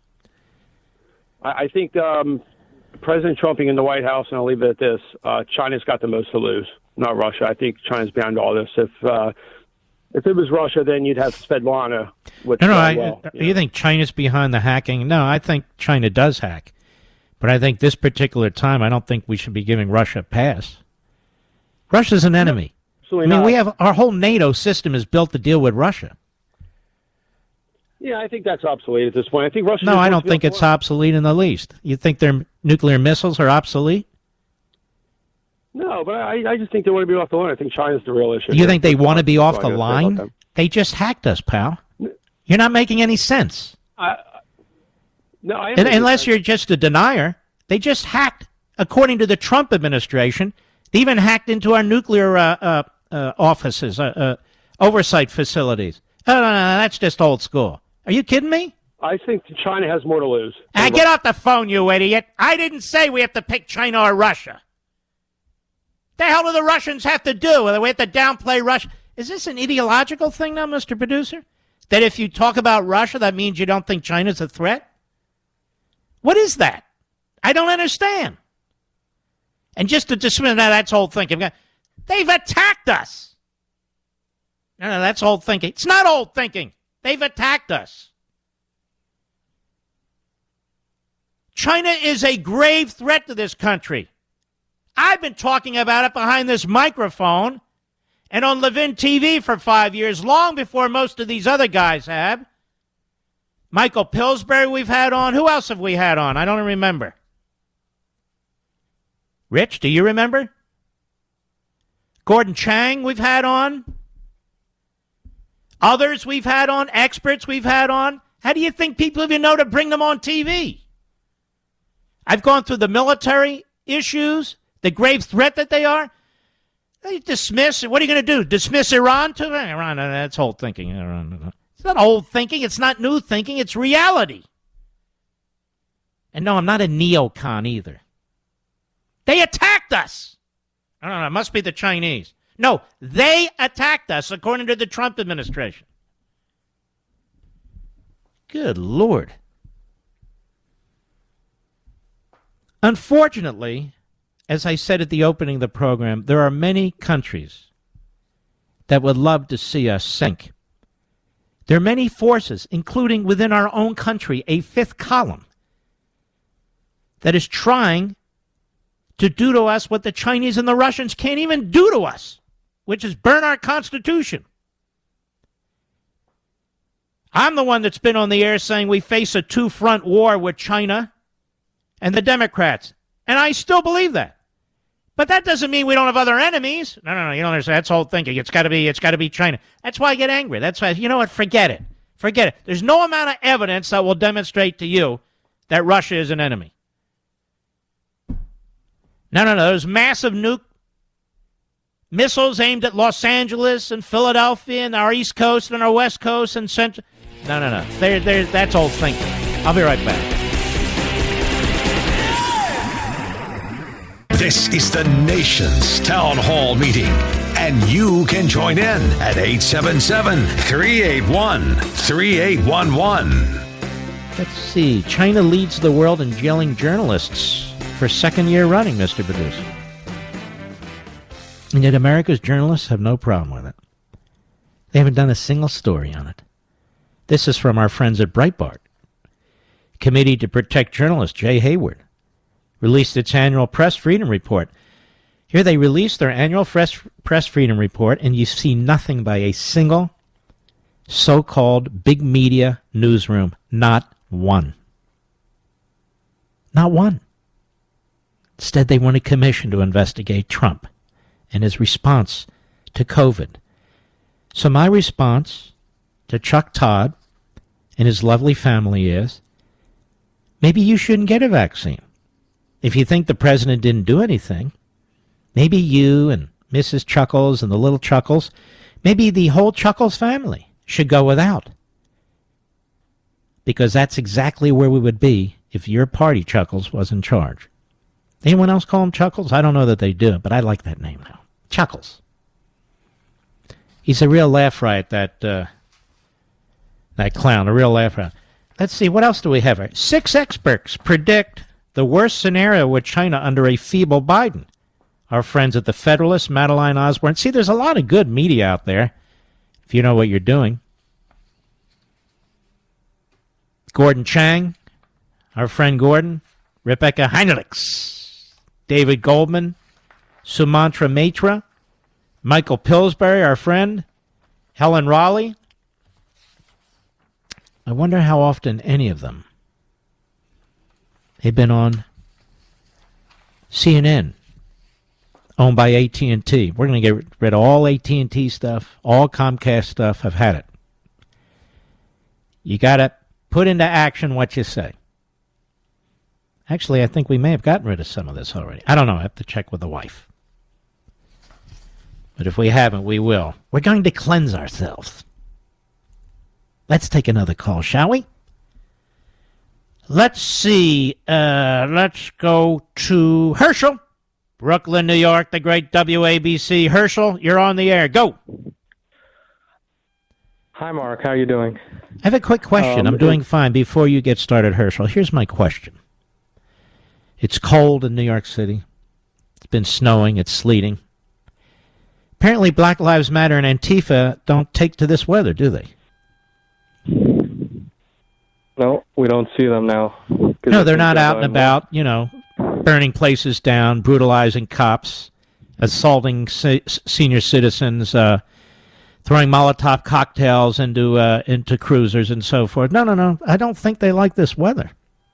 I, I think... Um President Trump being in the White House, and I'll leave it at this, uh, China's got the most to lose, not Russia. I think China's behind all this. If uh, if it was Russia, then you'd have Svetlana. Which no, no, uh, I, well, you, you think China's behind the hacking? No, I think China does hack. But I think this particular time, I don't think we should be giving Russia a pass. Russia's an enemy. No, I mean, not. we have our whole NATO system is built to deal with Russia. Yeah, I think that's obsolete at this point. I think Russia. No, I don't think it's obsolete in the least. You think their nuclear missiles are obsolete? No, but I, I just think they want to be off the line. I think China's the real issue. You think they want to be off the I line? They just hacked us, pal. You're not making any sense. I, no, I and, unless you're just a denier. They just hacked, according to the Trump administration. They even hacked into our nuclear uh, uh, uh, offices, uh, uh, oversight facilities. Oh, no, no, no, that's just old school. Are you kidding me? I think China has more to lose. Ah, get off the phone, you idiot. I didn't say we have to pick China or Russia. The hell do the Russians have to do? We have to downplay Russia. Is this an ideological thing now, Mister Producer? That if you talk about Russia, that means you don't think China's a threat? What is that? I don't understand. And just to dismiss, now that's old thinking. They've attacked us. No, no, that's old thinking. It's not old thinking. They've attacked us. China is a grave threat to this country. I've been talking about it behind this microphone and on Levin T V for five years, long before most of these other guys have. Michael Pillsbury we've had on. Who else have we had on? I don't remember. Rich, do you remember? Gordon Chang we've had on. Others we've had on, experts we've had on. How do you think people even know to bring them on T V? I've gone through the military issues, the grave threat that they are. They dismiss, what are you going to do? Dismiss Iran? To Iran, that's old thinking. It's not old thinking. It's not new thinking. It's reality. And no, I'm not a neocon either. They attacked us. I don't know. It must be the Chinese. No, they attacked us, according to the Trump administration. Good Lord. Unfortunately, as I said at the opening of the program, there are many countries that would love to see us sink. There are many forces, including within our own country, a fifth column, that is trying to do to us what the Chinese and the Russians can't even do to us, which is burn our Constitution. I'm the one that's been on the air saying we face a two-front war with China and the Democrats, and I still believe that. But that doesn't mean we don't have other enemies. No, no, no, you don't understand. That's whole thinking. It's got to be, it's got to be China. That's why I get angry. That's why, you know what, forget it. Forget it. There's no amount of evidence that will demonstrate to you that Russia is an enemy. No, no, no. There's massive nuke missiles aimed at Los Angeles and Philadelphia and our East Coast and our West Coast and Central. No, no, no. They're, they're, that's old thinking. I'll be right back. This is the nation's town hall meeting, and you can join in at eight seven seven, three eight one, three eight one one. Let's see. China leads the world in jailing journalists for second year running, Mister Producer. And yet America's journalists have no problem with it. They haven't done a single story on it. This is from our friends at Breitbart. Committee to Protect Journalists, Jay Hayward, released its annual press freedom report. Here they released their annual press, press freedom report, and you see nothing by a single so-called big media newsroom. Not one. Not one. Instead, they want a commission to investigate Trump and his response to COVID. So my response to Chuck Todd and his lovely family is, maybe you shouldn't get a vaccine. If you think the president didn't do anything, maybe you and Missus Chuckles and the little Chuckles, maybe the whole Chuckles family should go without. Because that's exactly where we would be if your party, Chuckles, was in charge. Anyone else call him Chuckles? I don't know that they do, but I like that name now. Chuckles. He's a real laugh riot, that, uh, that clown, a real laugh riot. Let's see, what else do we have here? Six experts predict the worst scenario with China under a feeble Biden. Our friends at the Federalist, Madeline Osborne. See, there's a lot of good media out there, if you know what you're doing. Gordon Chang, our friend Gordon, Rebecca Heinrichs, David Goldman, Sumantra Mitra, Michael Pillsbury, our friend, Helen Raleigh. I wonder how often any of them have been on C N N, owned by A T and T. We're going to get rid of all A T and T stuff, all Comcast stuff. I've had it. You got to put into action what you say. Actually, I think we may have gotten rid of some of this already. I don't know. I have to check with the wife. But if we haven't, we will. We're going to cleanse ourselves. Let's take another call, shall we? Let's see. Uh, let's go to Herschel, Brooklyn, New York, the great W A B C. Herschel, you're on the air. Go. Hi, Mark. How are you doing? I have a quick question. Um, I'm doing fine. Before you get started, Herschel, here's my question. It's cold in New York City. It's been snowing. It's sleeting. Apparently, Black Lives Matter and Antifa don't take to this weather, do they? No, we don't see them now. No, they're not out and about, you know, burning places down, brutalizing cops, assaulting se- senior citizens, uh, throwing Molotov cocktails into uh, into cruisers and so forth. No, no, no. I don't think they like this weather.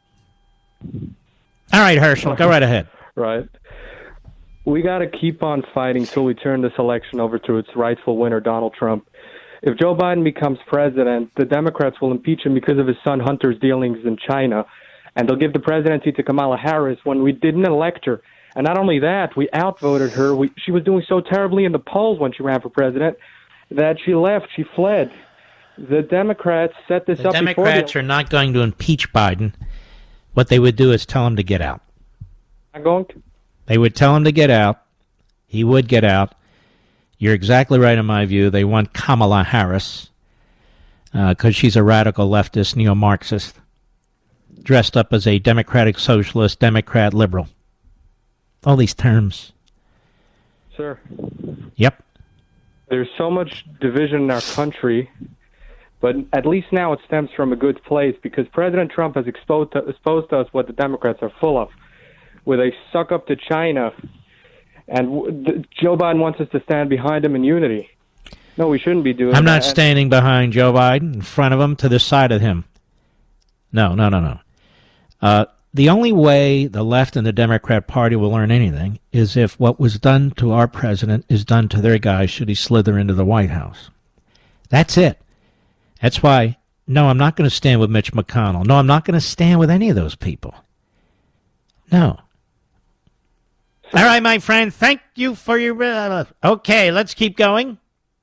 All right, Herschel, go right ahead. Right. We got to keep on fighting till we turn this election over to its rightful winner, Donald Trump. If Joe Biden becomes president, the Democrats will impeach him because of his son Hunter's dealings in China, and they'll give the presidency to Kamala Harris when we didn't elect her. And not only that, we outvoted her. We, she was doing so terribly in the polls when she ran for president that she left, she fled. The Democrats set this the up Democrats before are not going to impeach Biden. What they would do is tell him to get out. I'm going to. They would tell him to get out. He would get out. You're exactly right in my view. They want Kamala Harris because uh, she's a radical leftist, neo-Marxist, dressed up as a Democratic Socialist, Democrat Liberal. All these terms. Sir. Yep. There's so much division in our country, but at least now it stems from a good place because President Trump has exposed to, exposed to us what the Democrats are full of, where they suck up to China, and w- the, Joe Biden wants us to stand behind him in unity. No, we shouldn't be doing that. I'm not standing behind Joe Biden, in front of him, to the side of him. No, no, no, no. Uh, the only way the left and the Democrat Party will learn anything is if what was done to our president is done to their guy should he slither into the White House. That's it. That's why, no, I'm not going to stand with Mitch McConnell. No, I'm not going to stand with any of those people. No. All right, my friend, thank you for your... Uh, okay, let's keep going.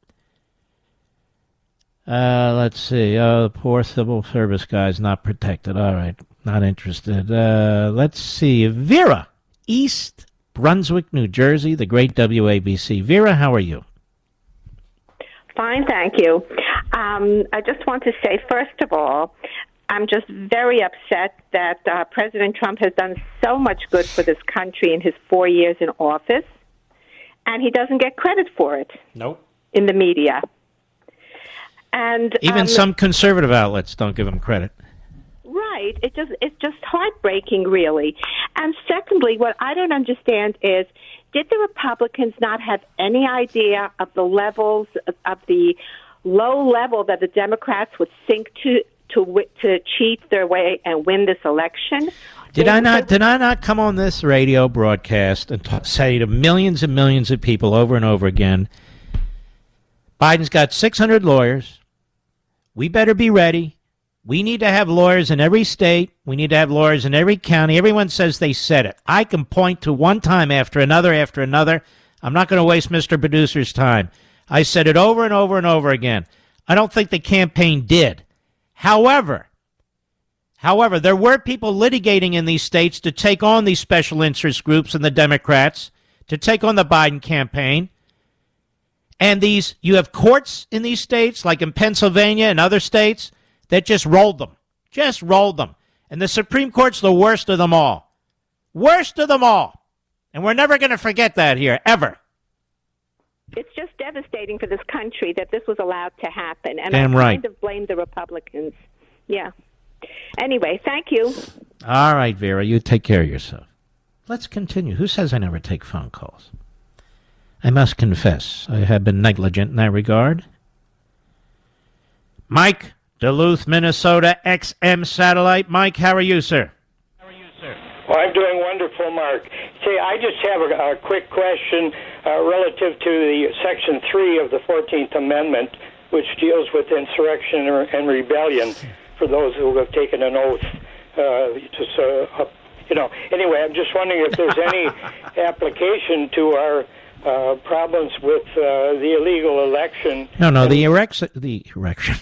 Uh, let's see. Oh, the poor civil service guy's not protected. All right, not interested. Uh, let's see. Vera, East Brunswick, New Jersey, the great W A B C. Vera, how are you? Fine, thank you. Um, I just want to say, first of all, I'm just very upset that uh, President Trump has done so much good for this country in his four years in office, and he doesn't get credit for it. Nope. In the media. And even um, some conservative outlets don't give him credit. Right. It just it's just heartbreaking, really. And secondly, what I don't understand is, did the Republicans not have any idea of the levels of, of the low level that the Democrats would sink to to to cheat their way and win this election? Did I not? Did I not come on this radio broadcast and t- say to millions and millions of people over and over again, Biden's got six hundred lawyers. We better be ready. We need to have lawyers in every state. We need to have lawyers in every county. Everyone says they said it. I can point to one time after another after another. I'm not going to waste Mister Producer's time. I said it over and over and over again. I don't think the campaign did. However, however, there were people litigating in these states to take on these special interest groups and the Democrats, to take on the Biden campaign. And these, you have courts in these states, like in Pennsylvania and other states, that just rolled them. Just rolled them. And the Supreme Court's the worst of them all. Worst of them all. And we're never going to forget that here, ever. It's just devastating for this country that this was allowed to happen. And Damn I right. kind of blame the Republicans. Yeah. Anyway, thank you. All right, Vera, you take care of yourself. Let's continue. Who says I never take phone calls? I must confess, I have been negligent in that regard. Mike, Duluth, Minnesota, X M Satellite. Mike, how are you, sir? How are you, sir? Well, I'm doing wonderful, Mark. Say, I just have a, a quick question uh, relative to the Section three of the fourteenth Amendment, which deals with insurrection or, and rebellion for those who have taken an oath. Uh, just, uh, uh, you know, anyway, I'm just wondering if there's any application to our Uh, problems with uh, the illegal election. No, no, the erection, the erection,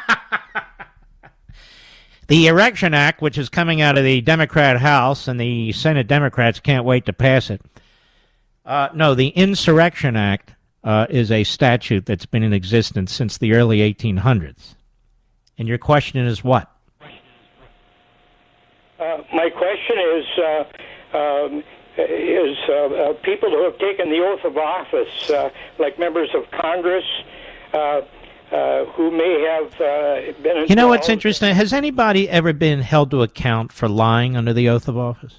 the Erection Act, which is coming out of the Democrat House, and the Senate Democrats can't wait to pass it. Uh, no, the Insurrection Act uh, is a statute that's been in existence since the early eighteen hundreds. And your question is what? Uh, my question is. Uh, um, is uh, uh, people who have taken the oath of office, uh, like members of Congress, uh, uh, who may have uh, been involved. You know what's interesting? Has anybody ever been held to account for lying under the oath of office?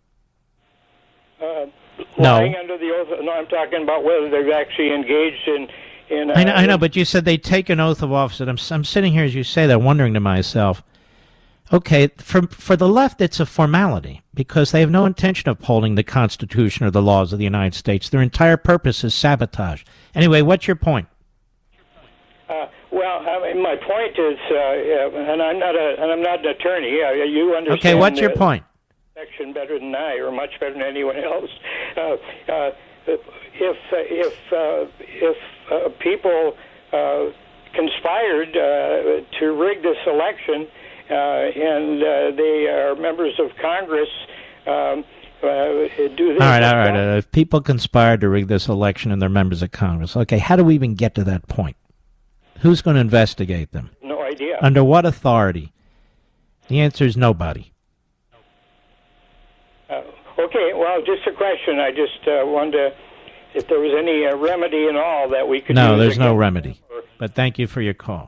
Uh, no. Lying under the oath of, no, I'm talking about whether they've actually engaged in... in uh, I know, I know, but you said they take an oath of office, and I'm, I'm sitting here as you say that, wondering to myself, okay, for for the left, it's a formality because they have no intention of upholding the Constitution or the laws of the United States. Their entire purpose is sabotage. Anyway, what's your point? Uh, well, I mean, my point is, uh, and I'm not a, and I'm not an attorney. Uh, you understand? Okay, what's your the point? Section better than I, or much better than anyone else. Uh, uh, if if uh, if uh, people uh, conspired uh, to rig this election, uh, and uh, they are members of Congress. Um, uh, do this all right, all right. Uh, if people conspired to rig this election and they're members of Congress, okay, how do we even get to that point? Who's going to investigate them? No idea. Under what authority? The answer is nobody. Uh, okay, well, just a question. I just uh, wanted to, if there was any uh, remedy in all that we could No, use there's no against- remedy. But thank you for your call.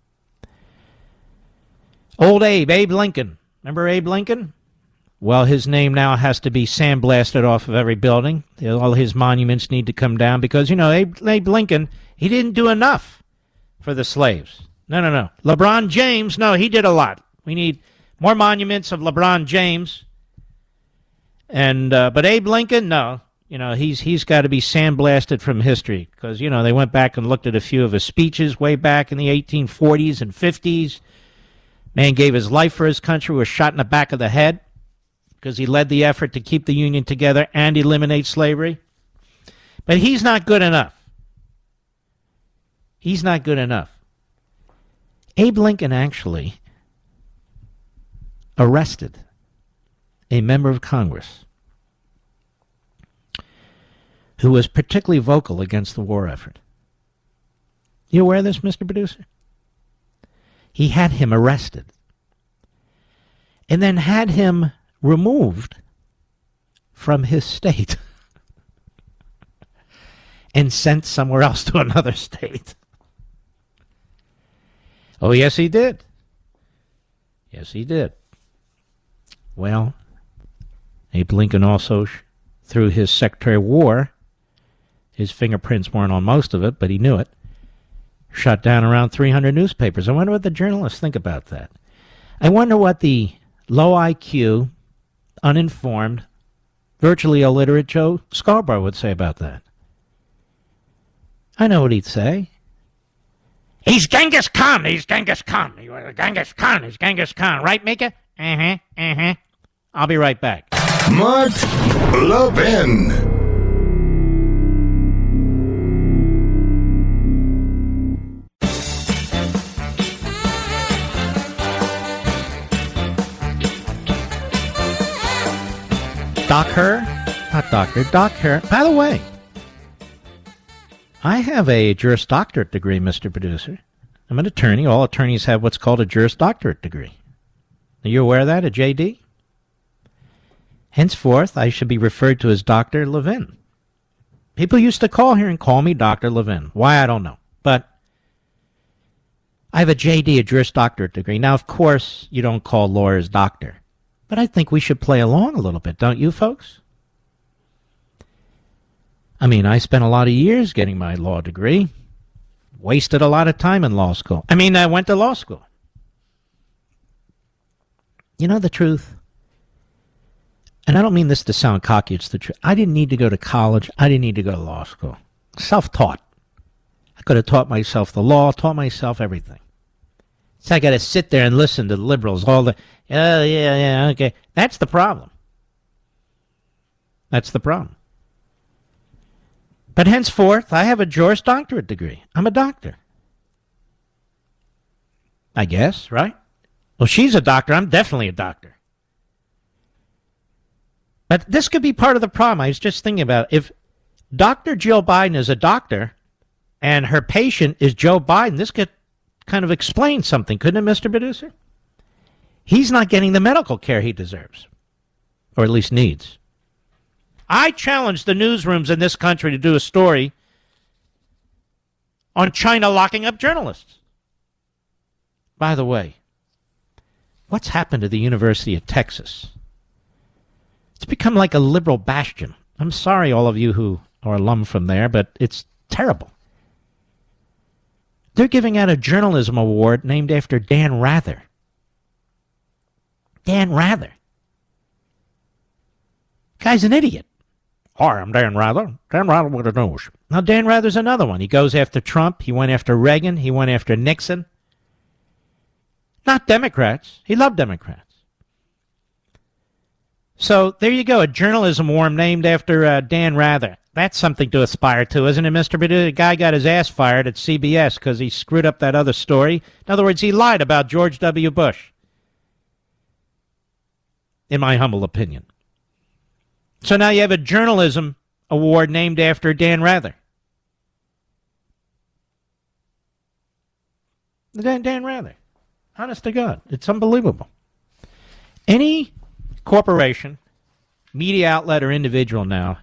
Old Abe, Abe Lincoln. Remember Abe Lincoln? Well, his name now has to be sandblasted off of every building. All his monuments need to come down because, you know, Abe, Abe Lincoln, he didn't do enough for the slaves. No, no, no. LeBron James, no, he did a lot. We need more monuments of LeBron James. And uh, but Abe Lincoln, no. You know, he's he's got to be sandblasted from history because, you know, they went back and looked at a few of his speeches way back in the eighteen forties and fifties. Man gave his life for his country, was shot in the back of the head because he led the effort to keep the Union together and eliminate slavery. But he's not good enough. He's not good enough. Abe Lincoln actually arrested a member of Congress who was particularly vocal against the war effort. You aware of this, Mister Producer? He had him arrested and then had him removed from his state and sent somewhere else to another state. Oh, yes, he did. Yes, he did. Well, Abe Lincoln also, through his Secretary of War, his fingerprints weren't on most of it, but he knew it, shut down around three hundred newspapers. I wonder what the journalists think about that. I wonder what the low I Q, uninformed, virtually illiterate Joe Scarborough would say about that. I know what he'd say. He's Genghis Khan. He's Genghis Khan. He's Genghis Khan. He's Genghis Khan. Right, Mika? Uh-huh. Uh-huh. I'll be right back. Mark Levin. Doc Her? Not Doctor. Doc Her. By the way, I have a Juris Doctorate degree, Mister Producer. I'm an attorney. All attorneys have what's called a Juris Doctorate degree. Are you aware of that, a J D? Henceforth, I should be referred to as Doctor Levin. People used to call here and call me Doctor Levin. Why, I don't know. But I have a J D, a Juris Doctorate degree. Now, of course, you don't call lawyers doctor. But I think we should play along a little bit, don't you, folks? I mean, I spent a lot of years getting my law degree. Wasted a lot of time in law school. I mean, I went to law school. You know the truth? And I don't mean this to sound cocky, it's the truth. I didn't need to go to college. I didn't need to go to law school. Self-taught. I could have taught myself the law, taught myself everything. So I got to sit there and listen to the liberals, all the, oh, yeah, yeah, okay. That's the problem. That's the problem. But henceforth, I have a Juris Doctorate degree. I'm a doctor. I guess, right? Well, she's a doctor. I'm definitely a doctor. But this could be part of the problem. I was just thinking about it. If Doctor Jill Biden is a doctor and her patient is Joe Biden, this could kind of explain something, couldn't it, Mister Producer? He's not getting the medical care he deserves, or at least needs. I challenge the newsrooms in this country to do a story on China locking up journalists. By the way, what's happened to the University of Texas? It's become like a liberal bastion. I'm sorry, all of you who are alum from there, but it's terrible. They're giving out a journalism award named after Dan Rather. Dan Rather. Guy's an idiot. Hi, I'm Dan Rather. Dan Rather with the news. Now, Dan Rather's another one. He goes after Trump. He went after Reagan. He went after Nixon. Not Democrats. He loved Democrats. So there you go, a journalism worm named after uh, Dan Rather. That's something to aspire to, isn't it, Mister Perdue? The guy got his ass fired at C B S because he screwed up that other story. In other words, he lied about George W. Bush, in my humble opinion. So now you have a journalism award named after Dan Rather. Dan, Dan Rather. Honest to God. It's unbelievable. Any corporation, media outlet, or individual now,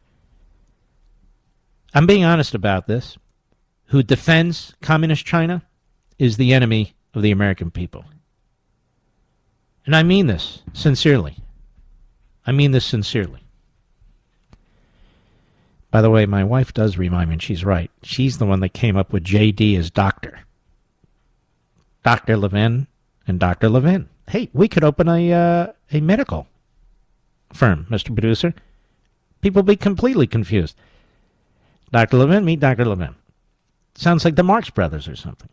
I'm being honest about this, who defends communist China is the enemy of the American people. And I mean this sincerely. I mean this sincerely. By the way, my wife does remind me, and she's right. She's the one that came up with J D as doctor. Doctor Levin and Doctor Levin. Hey, we could open a uh, a medical firm, Mister Producer. People be completely confused. Doctor Levin, meet Doctor Levin. Sounds like the Marx Brothers or something.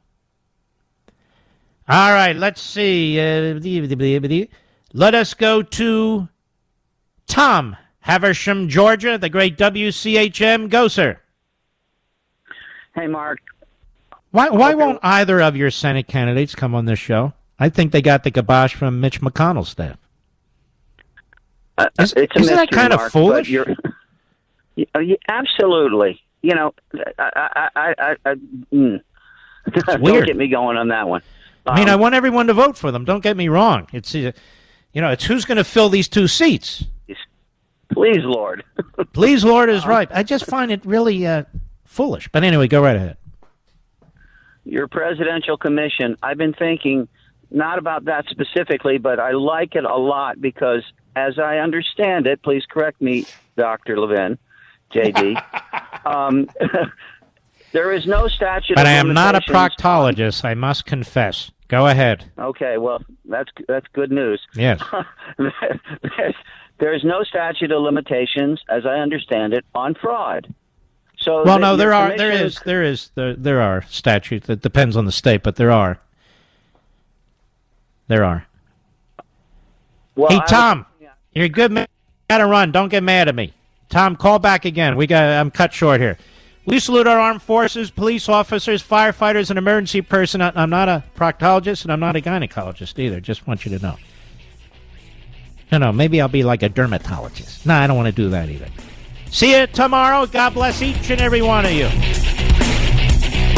All right, let's see. Uh, let us go to Tom, Haversham, Georgia, the great W C H M. Go, sir. Hey, Mark. Why why won't either of your Senate candidates come on this show? I think they got the kibosh from Mitch McConnell's staff. Uh, Is, it's a isn't that mystery, kind Mark, of foolish? You're, you, you, absolutely. You know, I, I, I, I, I mm. Don't weird. get me going on that one. I mean, Um, I want everyone to vote for them. Don't get me wrong. It's uh, you know, it's who's going to fill these two seats. Please, Lord. Please, Lord is right. I just find it really uh, foolish. But anyway, go right ahead. Your presidential commission, I've been thinking not about that specifically, but I like it a lot because, as I understand it, please correct me, Doctor Levin, J D, um, there is no statute But of I am not a limitations. proctologist, I must confess. Go ahead. Okay, well, that's that's good news. Yes. there's, there's no statute of limitations, as I understand it, on fraud. So Well, the- no, there your are, there commission- is, there is, there, there are statutes. That depends on the state, but there are. There are. Well, hey, I was- Tom, you're a good man. Gotta run. Don't get mad at me. Tom, call back again. We got. I'm cut short here. We salute our armed forces, police officers, firefighters, and emergency personnel. I'm not a proctologist, and I'm not a gynecologist either. Just want you to know. No, no, maybe I'll be like a dermatologist. No, I don't want to do that either. See you tomorrow. God bless each and every one of you.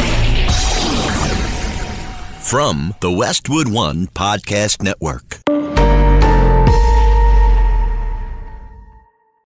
From the Westwood One Podcast Network.